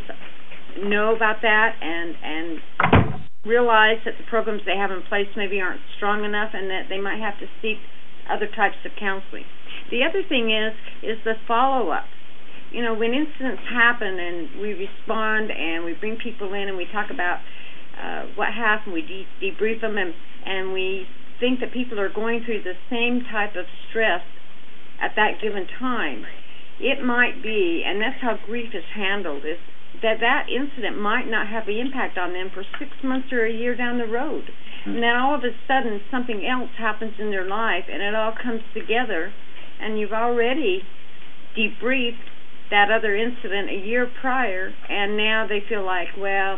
know about that and, and realize that the programs they have in place maybe aren't strong enough and that they might have to seek other types of counseling. The other thing is is the follow-up. You know, when incidents happen and we respond and we bring people in and we talk about uh, what happened, we de- debrief them, and, and we think that people are going through the same type of stress at that given time, it might be, and that's how grief is handled, is that that incident might not have an impact on them for six months or a year down the road. Mm-hmm. And then all of a sudden something else happens in their life and it all comes together, and you've already debriefed that other incident a year prior, and now they feel like, well,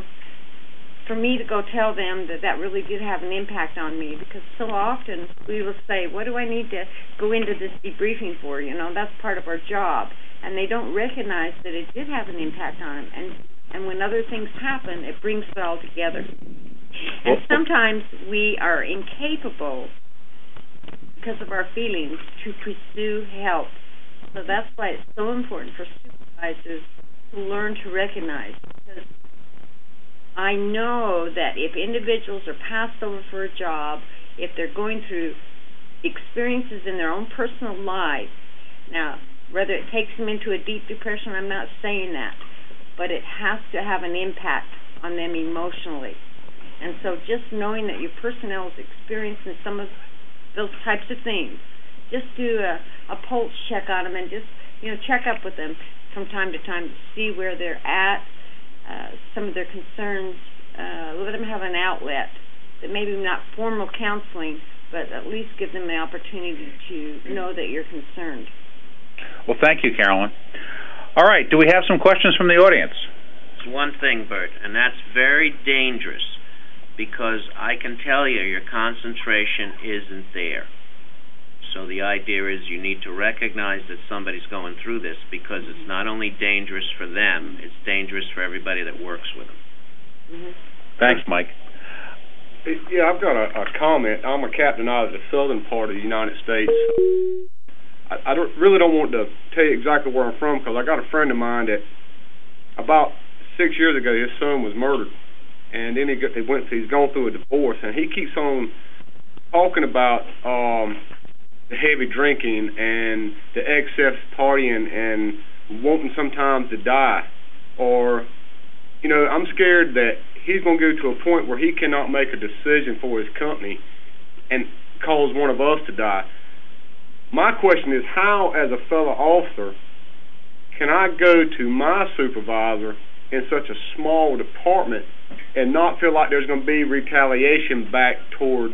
for me to go tell them that that really did have an impact on me, because so often we will say, what do I need to go into this debriefing for? You know, that's part of our job. And they don't recognize that it did have an impact on them. And, and when other things happen, it brings it all together. And sometimes we are incapable, because of our feelings, to pursue help. So that's why it's so important for supervisors to learn to recognize. Because I know that if individuals are passed over for a job, if they're going through experiences in their own personal life, now, whether it takes them into a deep depression, I'm not saying that, but it has to have an impact on them emotionally. And so just knowing that your personnel is experiencing some of those types of things, just do a, a pulse check on them and just, you know, check up with them from time to time to see where they're at, uh, some of their concerns, uh, let them have an outlet that maybe not formal counseling, but at least give them the opportunity to know that you're concerned. Well, thank you, Carolyn. All right, do we have some questions from the audience? There's one thing, Bert, and that's very dangerous, because I can tell you your concentration isn't there. So the idea is you need to recognize that somebody's going through this, because it's not only dangerous for them, it's dangerous for everybody that works with them. Mm-hmm. Thanks, Mike. Yeah, I've got a, a comment. I'm a captain out of the southern part of the United States. I, I don't, really don't want to tell you exactly where I'm from, because I got a friend of mine that about six years ago his son was murdered, and then he, got, he went. He's gone through a divorce, and he keeps on talking about um, the heavy drinking and the excess partying and wanting sometimes to die, or you know, I'm scared that he's going to go to a point where he cannot make a decision for his company and cause one of us to die. My question is, how, as a fellow officer, can I go to my supervisor in such a small department and not feel like there's going to be retaliation back toward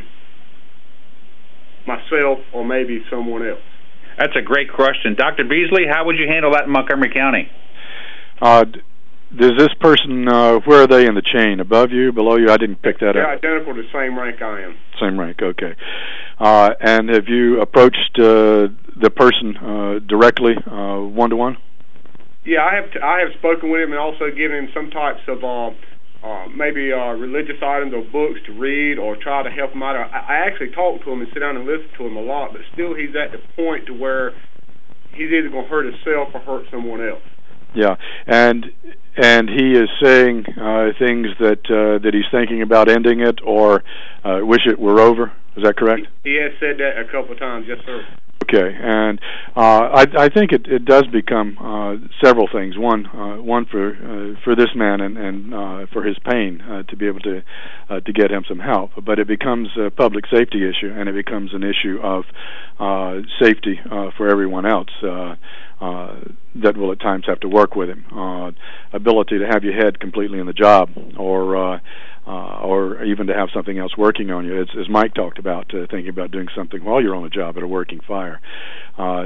myself or maybe someone else? That's a great question. Doctor Beasley, how would you handle that in Montgomery County? Uh, does this person, uh, where are they in the chain? Above you, below you? I didn't pick that They're up. They're identical to the same rank I am. Same rank, okay. Uh, and have you approached uh, the person uh, directly, uh, one-to-one? Yeah, I have. T- I have spoken with him and also given him some types of uh, uh, maybe uh, religious items or books to read or try to help him out. I, I actually talk to him and sit down and listen to him a lot, but still he's at the point to where he's either going to hurt himself or hurt someone else. Yeah, and and he is saying uh, things that uh, that he's thinking about ending it or uh, wish it were over. Is that correct? He, he has said that a couple of times, yes, sir. Okay, and uh, I, I think it, it does become uh, several things. One, uh, one for uh, for this man and, and uh, for his pain uh, to be able to uh, to get him some help. But it becomes a public safety issue, and it becomes an issue of uh, safety uh, for everyone else uh, uh, that will at times have to work with him. Uh, ability to have your head completely in the job, or uh, Uh, or even to have something else working on you, as, as Mike talked about, uh, thinking about doing something while you're on the job at a working fire. Uh,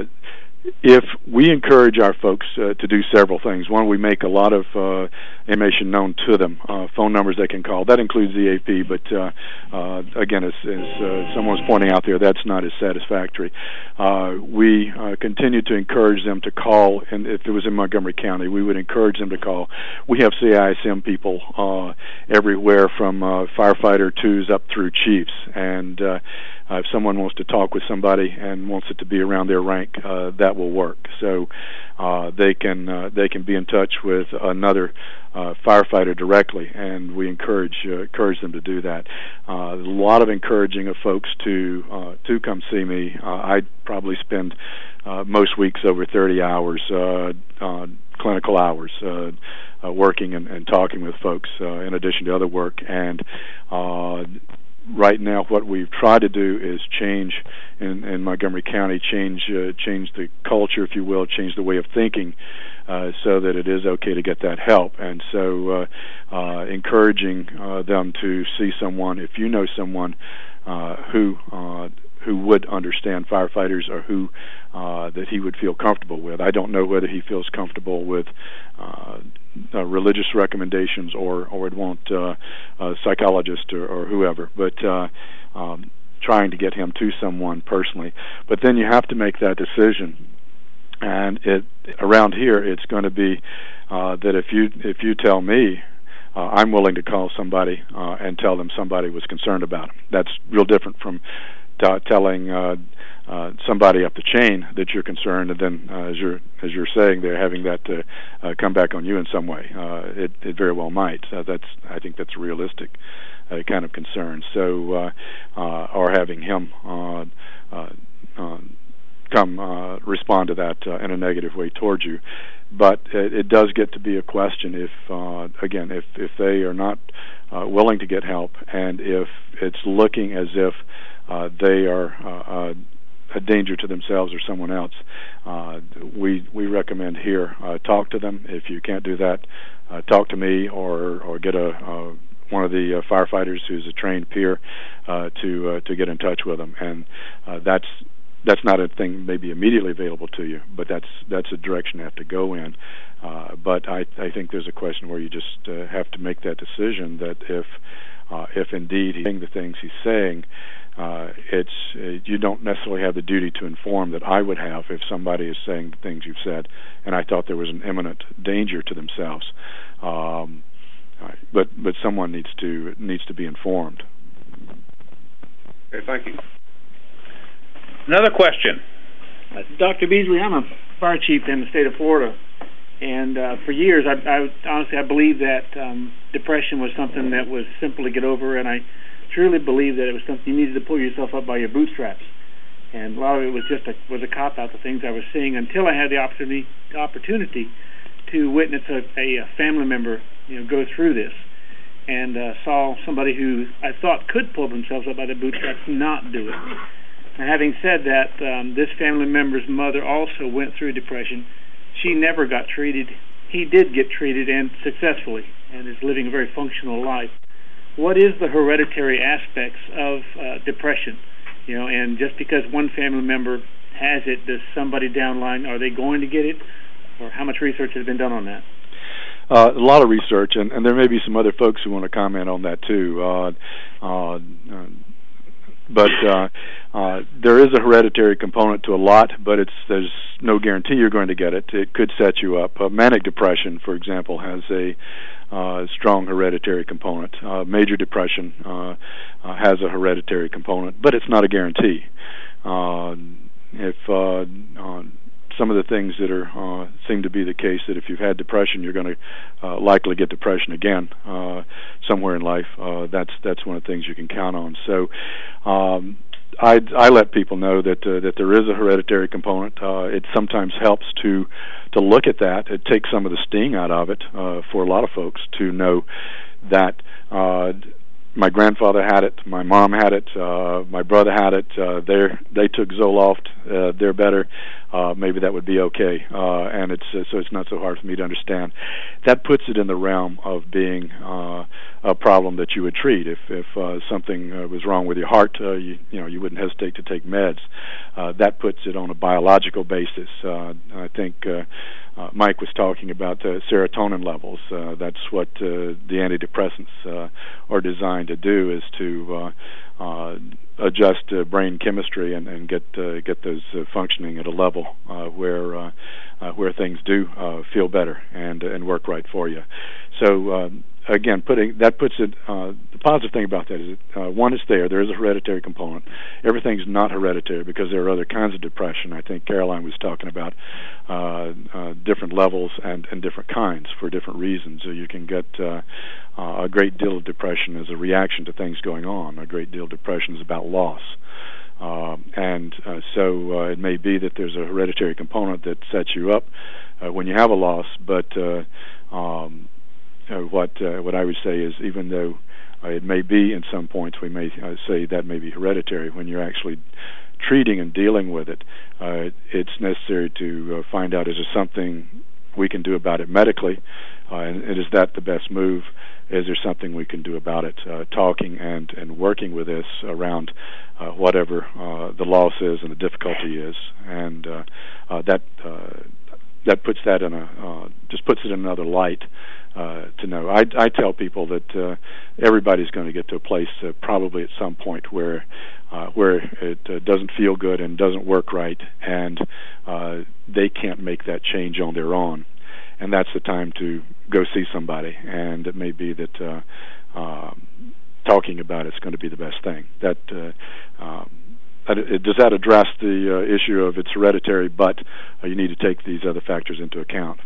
if we encourage our folks uh, to do several things, one, we make a lot of uh, information known to them, uh, phone numbers they can call. That includes the A P, but uh, uh, again, as, as uh, someone's pointing out there, that's not as satisfactory. Uh, we uh, continue to encourage them to call, and if it was in Montgomery County, we would encourage them to call. We have C I S M people uh, everywhere from uh, firefighter twos up through chiefs, and uh, Uh, if someone wants to talk with somebody and wants it to be around their rank, uh, that will work. So uh, they can uh, they can be in touch with another uh, firefighter directly, and we encourage uh, encourage them to do that. Uh, a lot of encouraging of folks to uh, to come see me. Uh, I probably spend uh, most weeks over thirty hours, uh, uh, clinical hours, uh, uh, working and, and talking with folks uh, in addition to other work. And uh, right now, what we've tried to do is change in, in Montgomery County, change uh, change the culture, if you will, change the way of thinking, uh, so that it is okay to get that help. And so, uh, uh, encouraging uh, them to see someone, if you know someone uh, who uh, who would understand firefighters, or who uh, that he would feel comfortable with. I don't know whether he feels comfortable with uh, uh, religious recommendations, or or would want uh, a psychologist or, or whoever, but uh, um, trying to get him to someone personally. But then you have to make that decision, and it around here it's going to be uh, that if you if you tell me, Uh, I'm willing to call somebody uh, and tell them somebody was concerned about them. That's real different from t- telling uh, uh, somebody up the chain that you're concerned, and then uh, as you're as you're saying, they're having that uh, uh, come back on you in some way. Uh, it, it very well might. Uh, that's I think that's a realistic uh, kind of concern. So, uh, uh, or having him uh, uh, uh, come uh, respond to that uh, in a negative way towards you. But it, it does get to be a question if, uh, again, if, if they are not uh, willing to get help, and if it's looking as if uh, they are uh, uh, a danger to themselves or someone else, uh, we we recommend here, uh, talk to them. If you can't do that, uh, talk to me, or or get a uh, one of the uh, firefighters who's a trained peer uh, to uh, to get in touch with them, and uh, that's. That's not a thing maybe immediately available to you, but that's that's a direction you have to go in. Uh, but I, I think there's a question where you just uh, have to make that decision that if uh, if indeed he's saying the things he's saying, uh, it's uh, you don't necessarily have the duty to inform that I would have if somebody is saying the things you've said, and I thought there was an imminent danger to themselves. Um, but but someone needs to needs to be informed. Okay, thank you. Another question. Uh, Doctor Beasley, I'm a fire chief in the state of Florida, and uh, for years, I, I honestly I believed that um, depression was something that was simple to get over, and I truly believed that it was something you needed to pull yourself up by your bootstraps. And a lot of it was just a, was a cop out, the things I was seeing, until I had the opportunity opportunity to witness a, a, a family member, you know, go through this, and uh, saw somebody who I thought could pull themselves up by their bootstraps not do it. And having said that, um, this family member's mother also went through depression. She never got treated. He did get treated, and successfully, and is living a very functional life. What is the hereditary aspects of uh, depression? You know, and just because one family member has it, does somebody down the line, are they going to get it? Or how much research has been done on that? Uh, a lot of research, and, and there may be some other folks who want to comment on that too. Uh, uh, uh, But uh, uh, there is a hereditary component to a lot, but it's there's no guarantee you're going to get it. It could set you up. Uh, manic depression, for example, has a uh, strong hereditary component. Uh, major depression uh, uh, has a hereditary component, but it's not a guarantee. Uh, if uh, uh, some of the things that are uh, seem to be the case, that if you've had depression, you're going to uh, likely get depression again uh, somewhere in life. Uh, that's that's one of the things you can count on. So um, I, I let people know that uh, that there is a hereditary component. Uh, it sometimes helps to to look at that. It takes some of the sting out of it uh, for a lot of folks to know that uh, my grandfather had it, my mom had it, uh, my brother had it. Uh, they they took Zoloft. Uh, they're better. Uh, maybe that would be okay, uh, and it's uh, so it's not so hard for me to understand. That puts it in the realm of being uh, a problem that you would treat. If if uh, something uh, was wrong with your heart, uh, you you know you wouldn't hesitate to take meds. Uh, that puts it on a biological basis. Uh, I think uh, uh, Mike was talking about uh, serotonin levels. Uh, that's what uh, the antidepressants uh, are designed to do, is to uh, uh, adjust uh, brain chemistry and, and get uh, get those uh, functioning at a level uh, where uh, uh, where things do uh, feel better and and work right for you. So uh, again, putting that puts it. Uh, the positive thing about that is, that, uh, one, it's there. There is a hereditary component. Everything's not hereditary because there are other kinds of depression. I think Caroline was talking about uh, uh, different levels and, and different kinds for different reasons. So you can get uh, uh, a great deal of depression as a reaction to things going on. A great deal of depression is about loss. Uh, and uh, so uh, it may be that there's a hereditary component that sets you up uh, when you have a loss, but uh, um, uh, what uh, what I would say is, even though uh, it may be in some points, we may uh, say that may be hereditary, when you're actually treating and dealing with it, uh, it's necessary to uh, find out, is there something we can do about it medically, uh, and, and is that the best move? Is there something we can do about it? Uh, talking and, and working with this around uh, whatever uh, the loss is and the difficulty is, and uh, uh, that uh, that puts that in a uh, just puts it in another light uh, to know. I, I tell people that uh, everybody's going to get to a place uh, probably at some point where uh, where it uh, doesn't feel good and doesn't work right, and uh, they can't make that change on their own. And that's the time to go see somebody, and it may be that uh, uh, talking about it's going to be the best thing. That uh, um, it, does that address the uh, issue of it's hereditary, but uh, you need to take these other factors into account?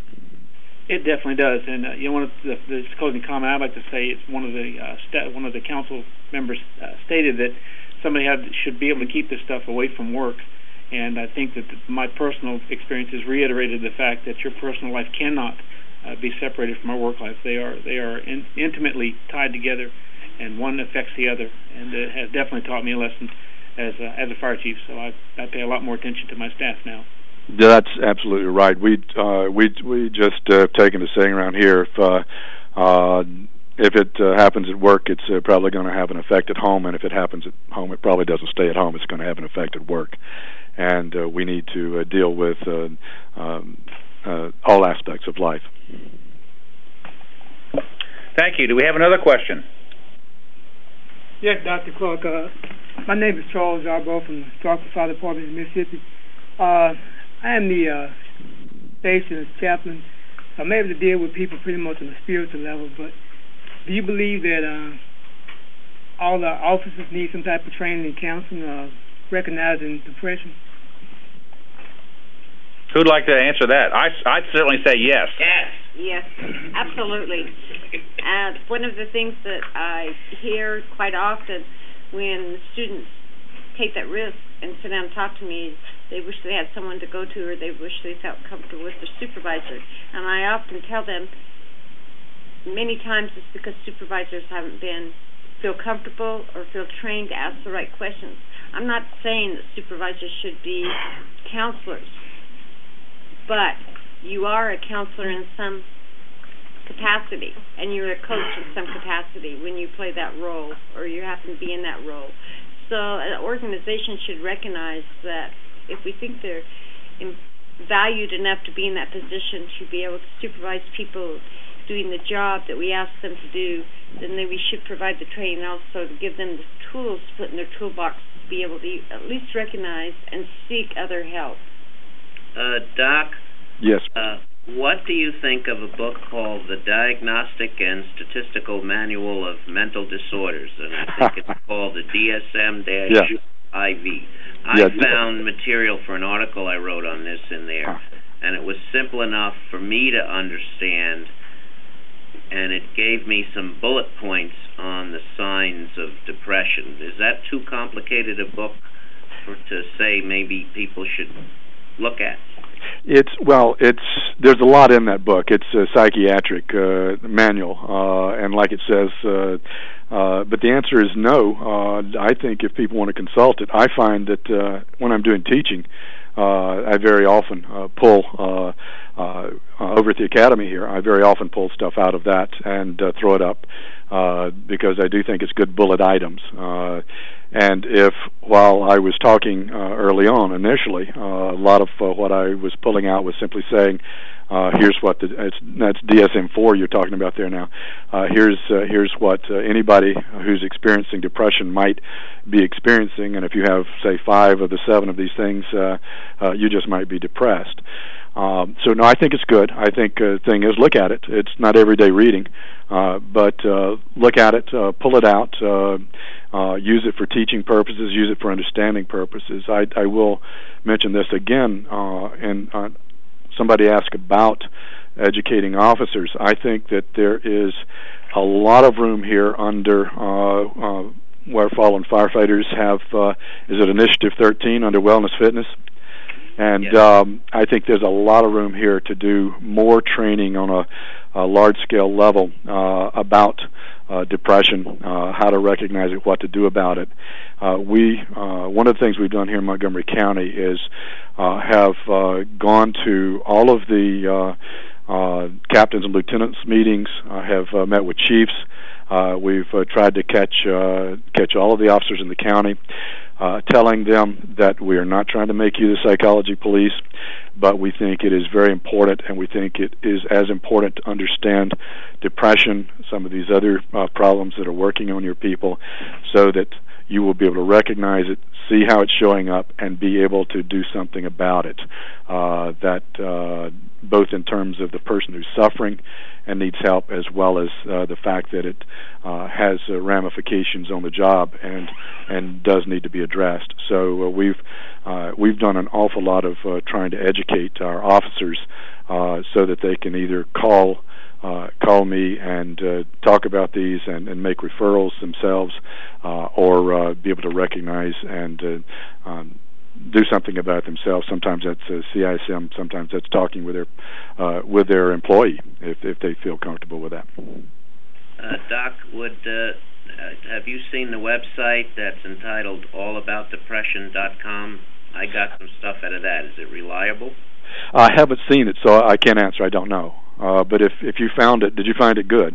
It definitely does, and uh, you know, one of the, the closing comment I'd like to say is one of the uh, st- one of the council members uh, stated that somebody had should be able to keep this stuff away from work. And I think that my personal experience has reiterated the fact that your personal life cannot uh, be separated from our work life. They are they are in, intimately tied together, and one affects the other. And it has definitely taught me a lesson as a, as a fire chief. So I, I pay a lot more attention to my staff now. That's absolutely right. We uh, we we just uh, taken a saying around here: if uh, uh, if it uh, happens at work, it's uh, probably going to have an effect at home, and if it happens at home, it probably doesn't stay at home. It's going to have an effect at work. And uh, we need to uh, deal with uh, um, uh, all aspects of life. Thank you. Do we have another question? Yes, Doctor Clark. Uh, my name is Charles Jarbo from the Starkville Fire Department in Mississippi. Uh, I am the uh, station chaplain. So I'm able to deal with people pretty much on a spiritual level, but do you believe that uh, all the officers need some type of training and counseling, uh, recognizing depression? Who'd like to answer that? I, I'd certainly say yes. Yes, yes, absolutely. Uh, one of the things that I hear quite often when students take that risk and sit down and talk to me is they wish they had someone to go to, or they wish they felt comfortable with their supervisor. And I often tell them many times it's because supervisors haven't been feel comfortable or feel trained to ask the right questions. I'm not saying that supervisors should be counselors, but you are a counselor in some capacity, and you're a coach in some capacity when you play that role, or you happen to be in that role. So an organization should recognize that if we think they're valued enough to be in that position to be able to supervise people doing the job that we ask them to do, then we should provide the training also to give them the tools to put in their toolbox to be able to at least recognize and seek other help. Uh, Doc? Yes. Uh, what do you think of a book called The Diagnostic and Statistical Manual of Mental Disorders? And I think it's called the D S M I V. I yeah, found material for an article I wrote on this in there, huh. and it was simple enough for me to understand, and it gave me some bullet points on the signs of depression. Is that too complicated a book for to say maybe people should look at? It's well, it's there's a lot in that book. It's a psychiatric uh, manual, uh, and like it says, uh, uh, but the answer is no. Uh, I think if people want to consult it, I find that uh, when I'm doing teaching, uh, I very often uh, pull uh, uh, over at the academy here. I very often pull stuff out of that and uh, throw it up uh, because I do think it's good bullet items. Uh, And if, while I was talking uh, early on initially, uh, a lot of uh, what I was pulling out was simply saying, uh, here's what the, it's, that's D S M four you're talking about there now. Uh, here's uh, here's what uh, anybody who's experiencing depression might be experiencing, and if you have, say, five of the seven of these things, uh, uh, you just might be depressed. Um, so no, I think it's good. I think the uh, thing is, look at it. It's not everyday reading, uh, but uh, look at it, uh, pull it out, uh, uh, use it for teaching purposes, use it for understanding purposes. I, I will mention this again, uh, and uh, somebody asked about educating officers. I think that there is a lot of room here under uh, uh, where fallen firefighters have, uh, is it Initiative thirteen under Wellness Fitness? And yes. um, I think there's a lot of room here to do more training on a, a large-scale level uh, about uh, depression, uh, how to recognize it, what to do about it. Uh, we uh, one of the things we've done here in Montgomery County is uh, have uh, gone to all of the uh, uh, captains and lieutenants meetings, uh, have uh, met with chiefs. Uh, we've uh, tried to catch uh, catch all of the officers in the county, uh, telling them that we are not trying to make you the psychology police, but we think it is very important, and we think it is as important to understand depression, some of these other uh, problems that are working on your people, so that you will be able to recognize it, see how it's showing up, and be able to do something about it. Uh, that uh, both in terms of the person who's suffering and needs help, as well as uh, the fact that it uh, has uh, ramifications on the job and and does need to be addressed. So uh, we've uh, we've done an awful lot of uh, trying to educate our officers uh, so that they can either call uh, call me and uh, talk about these and, and make referrals themselves, uh, or uh, be able to recognize and uh, um, do something about it themselves. Sometimes that's uh, C I S M. Sometimes that's talking with their uh, with their employee if if they feel comfortable with that. Uh, Doc, would uh, have you seen the website that's entitled all about depression dot com? I got some stuff out of that. Is it reliable? I haven't seen it, so I can't answer. I don't know. Uh, but if if you found it, did you find it good?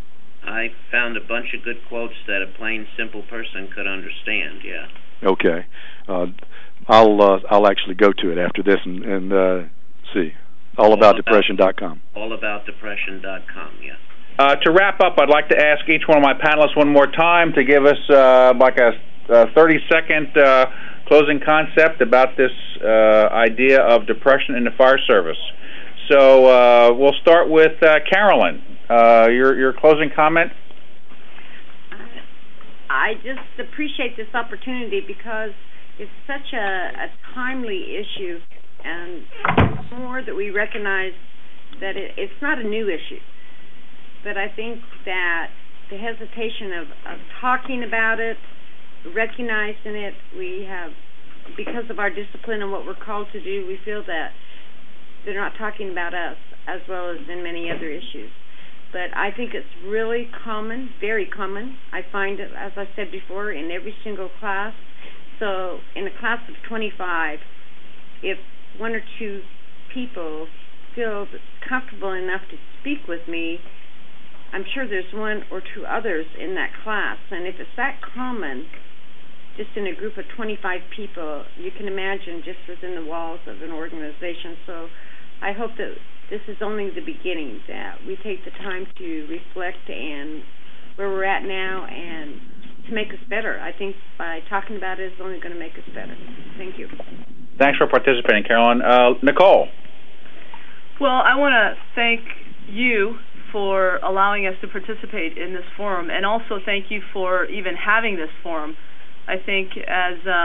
I found a bunch of good quotes that a plain, simple person could understand. Yeah. Okay. Uh, I'll uh, I'll actually go to it after this and, and uh, see. all about depression dot com. all about depression dot com, yeah. Uh, to wrap up, I'd like to ask each one of my panelists one more time to give us uh, like a, a thirty-second uh, closing concept about this uh, idea of depression in the fire service. So uh, we'll start with uh, Carolyn. Uh, your your closing comment? I just appreciate this opportunity because it's such a, a timely issue, and more that we recognize that it, it's not a new issue. But I think that the hesitation of, of talking about it, recognizing it, we have, because of our discipline and what we're called to do, we feel that they're not talking about us as well as in many other issues. But I think it's really common, very common. I find it, as I said before, in every single class. So in a class of twenty-five, if one or two people feel comfortable enough to speak with me, I'm sure there's one or two others in that class. And if it's that common, just in a group of twenty-five people, you can imagine just within the walls of an organization. So I hope that this is only the beginning, that we take the time to reflect and where we're at now and to make us better. I think by talking about it is only going to make us better. Thank you. Thanks for participating, Carolyn. Uh, Nicole. Well, I want to thank you for allowing us to participate in this forum, and also thank you for even having this forum. I think as um,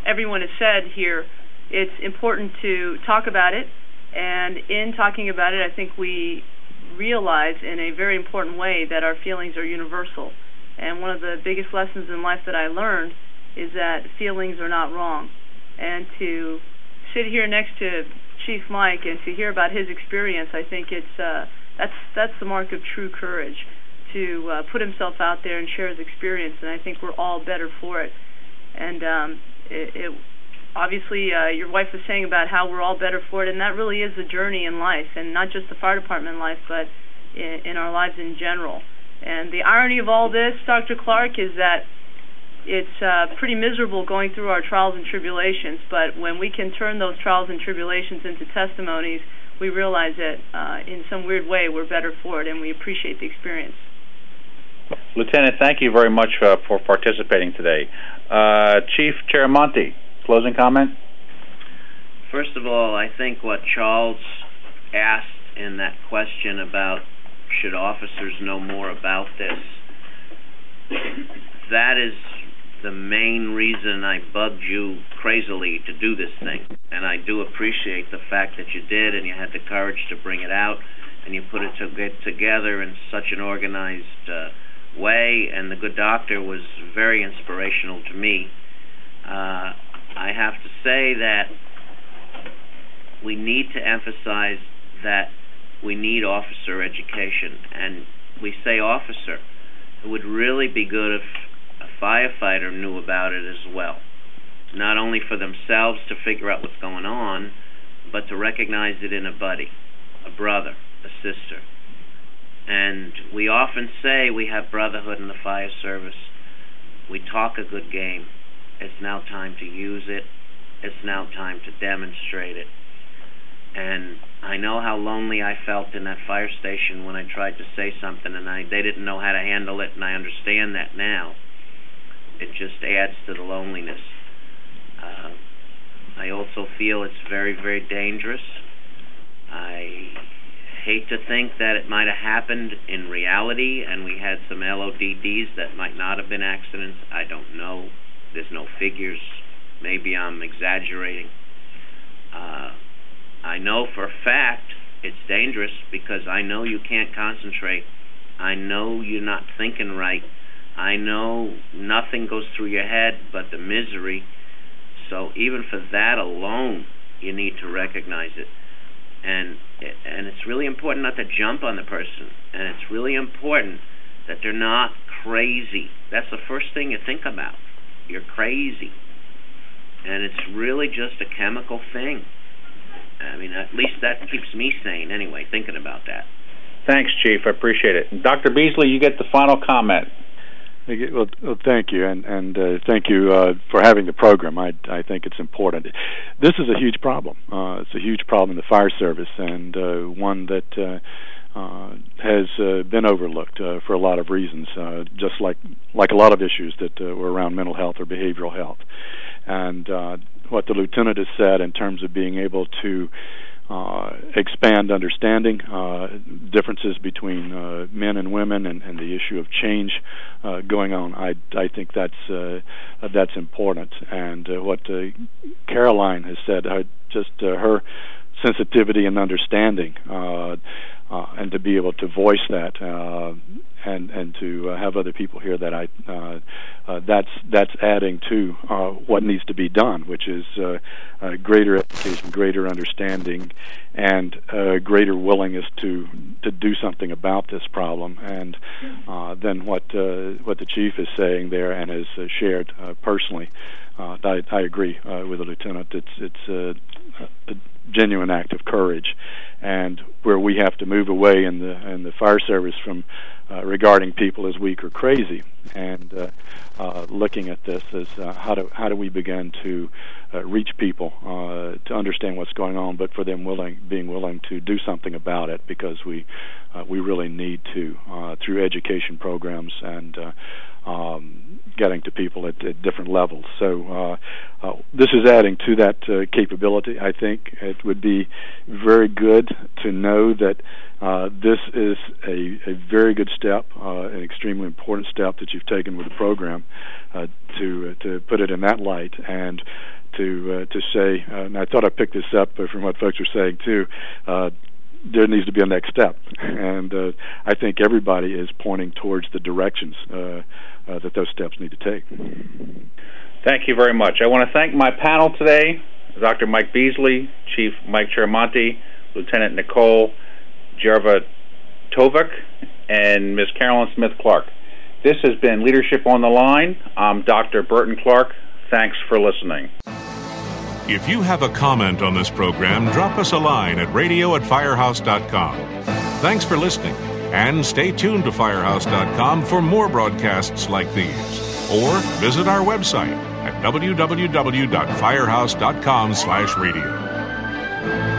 everyone has said here, it's important to talk about it, and in talking about it, I think we realize in a very important way that our feelings are universal. And one of the biggest lessons in life that I learned is that feelings are not wrong. And to sit here next to Chief Mike and to hear about his experience, I think it's uh, that's that's the mark of true courage, to uh, put himself out there and share his experience. And I think we're all better for it. And um, it, it obviously uh, your wife was saying about how we're all better for it, and that really is a journey in life, and not just the fire department life, but in, in our lives in general. And the irony of all this, Doctor Clark, is that it's uh, pretty miserable going through our trials and tribulations, but when we can turn those trials and tribulations into testimonies, we realize that uh, in some weird way we're better for it, and we appreciate the experience. Lieutenant, thank you very much uh, for participating today. Uh, Chief Chiramonte, closing comment? First of all, I think what Charles asked in that question about should officers know more about this, that is the main reason I bugged you crazily to do this thing. And I do appreciate the fact that you did, and you had the courage to bring it out, and you put it to get together in such an organized uh, way, and the good doctor was very inspirational to me. Uh, I have to say that we need to emphasize that we need officer education, and we say officer. It would really be good if a firefighter knew about it as well, not only for themselves to figure out what's going on, but to recognize it in a buddy, a brother, a sister. And we often say we have brotherhood in the fire service. We talk a good game. It's now time to use it. It's now time to demonstrate it. And I know how lonely I felt in that fire station when I tried to say something and I they didn't know how to handle it, and I understand that now. It just adds to the loneliness. Uh, I also feel it's very, very dangerous. I hate to think that it might have happened in reality and we had some L O D Ds that might not have been accidents. I don't know. There's no figures. Maybe I'm exaggerating. Uh, I know for a fact it's dangerous because I know you can't concentrate. I know you're not thinking right. I know nothing goes through your head but the misery. So even for that alone, you need to recognize it. And and it's really important not to jump on the person. And it's really important that they're not crazy. That's the first thing you think about. You're crazy. And it's really just a chemical thing. I mean, at least that keeps me sane anyway, thinking about that. Thanks, Chief. I appreciate it. Doctor Beasley, you get the final comment. Well, well thank you, and and uh, thank you uh, for having the program. I I think it's important. This is a huge problem. Uh, it's a huge problem in the fire service, and uh, one that uh, uh, has uh, been overlooked uh, for a lot of reasons. Uh, just like like a lot of issues that uh, were around mental health or behavioral health, and uh, what the lieutenant has said in terms of being able to uh, expand understanding, uh, differences between uh, men and women, and, and the issue of change uh, going on. I, I think that's uh, that's important. And uh, what uh, Caroline has said, uh, just uh, her sensitivity and understanding, uh, uh, and to be able to voice that, uh, and and to uh, have other people hear that, I uh, uh, that's that's adding to uh, what needs to be done, which is uh, uh, greater education, greater understanding, and uh, greater willingness to to do something about this problem. And uh, then what uh, what the chief is saying there and has uh, shared uh, personally, uh, I, I agree uh, with the lieutenant. It's it's uh, a genuine act of courage, and where we have to move away in the in the fire service from uh, regarding people as weak or crazy, and uh, uh, looking at this as uh, how do how do we begin to uh, reach people uh, to understand what's going on, but for them willing being willing to do something about it, because we uh, we really need to uh, through education programs and uh, um, getting to people at, at different levels. So uh, uh, this is adding to that uh, capability. I think it would be very good to know that uh, this is a, a very good step, uh, an extremely important step that you've taken with the program uh, to uh, to put it in that light and to uh, to say. Uh, and I thought I picked this up from what folks are saying too. Uh, there needs to be a next step, and uh, I think everybody is pointing towards the directions uh, uh, that those steps need to take. Thank you very much. I want to thank my panel today, Doctor Mike Beasley, Chief Mike Chiramonte, Lieutenant Nicole Jervatovich, and Miz Carolyn Smith-Clark. This has been Leadership on the Line. I'm Doctor Burton Clark. Thanks for listening. If you have a comment on this program, drop us a line at radio at firehouse dot com. Thanks for listening, and stay tuned to firehouse dot com for more broadcasts like these. Or visit our website at w w w dot firehouse dot com slash radio.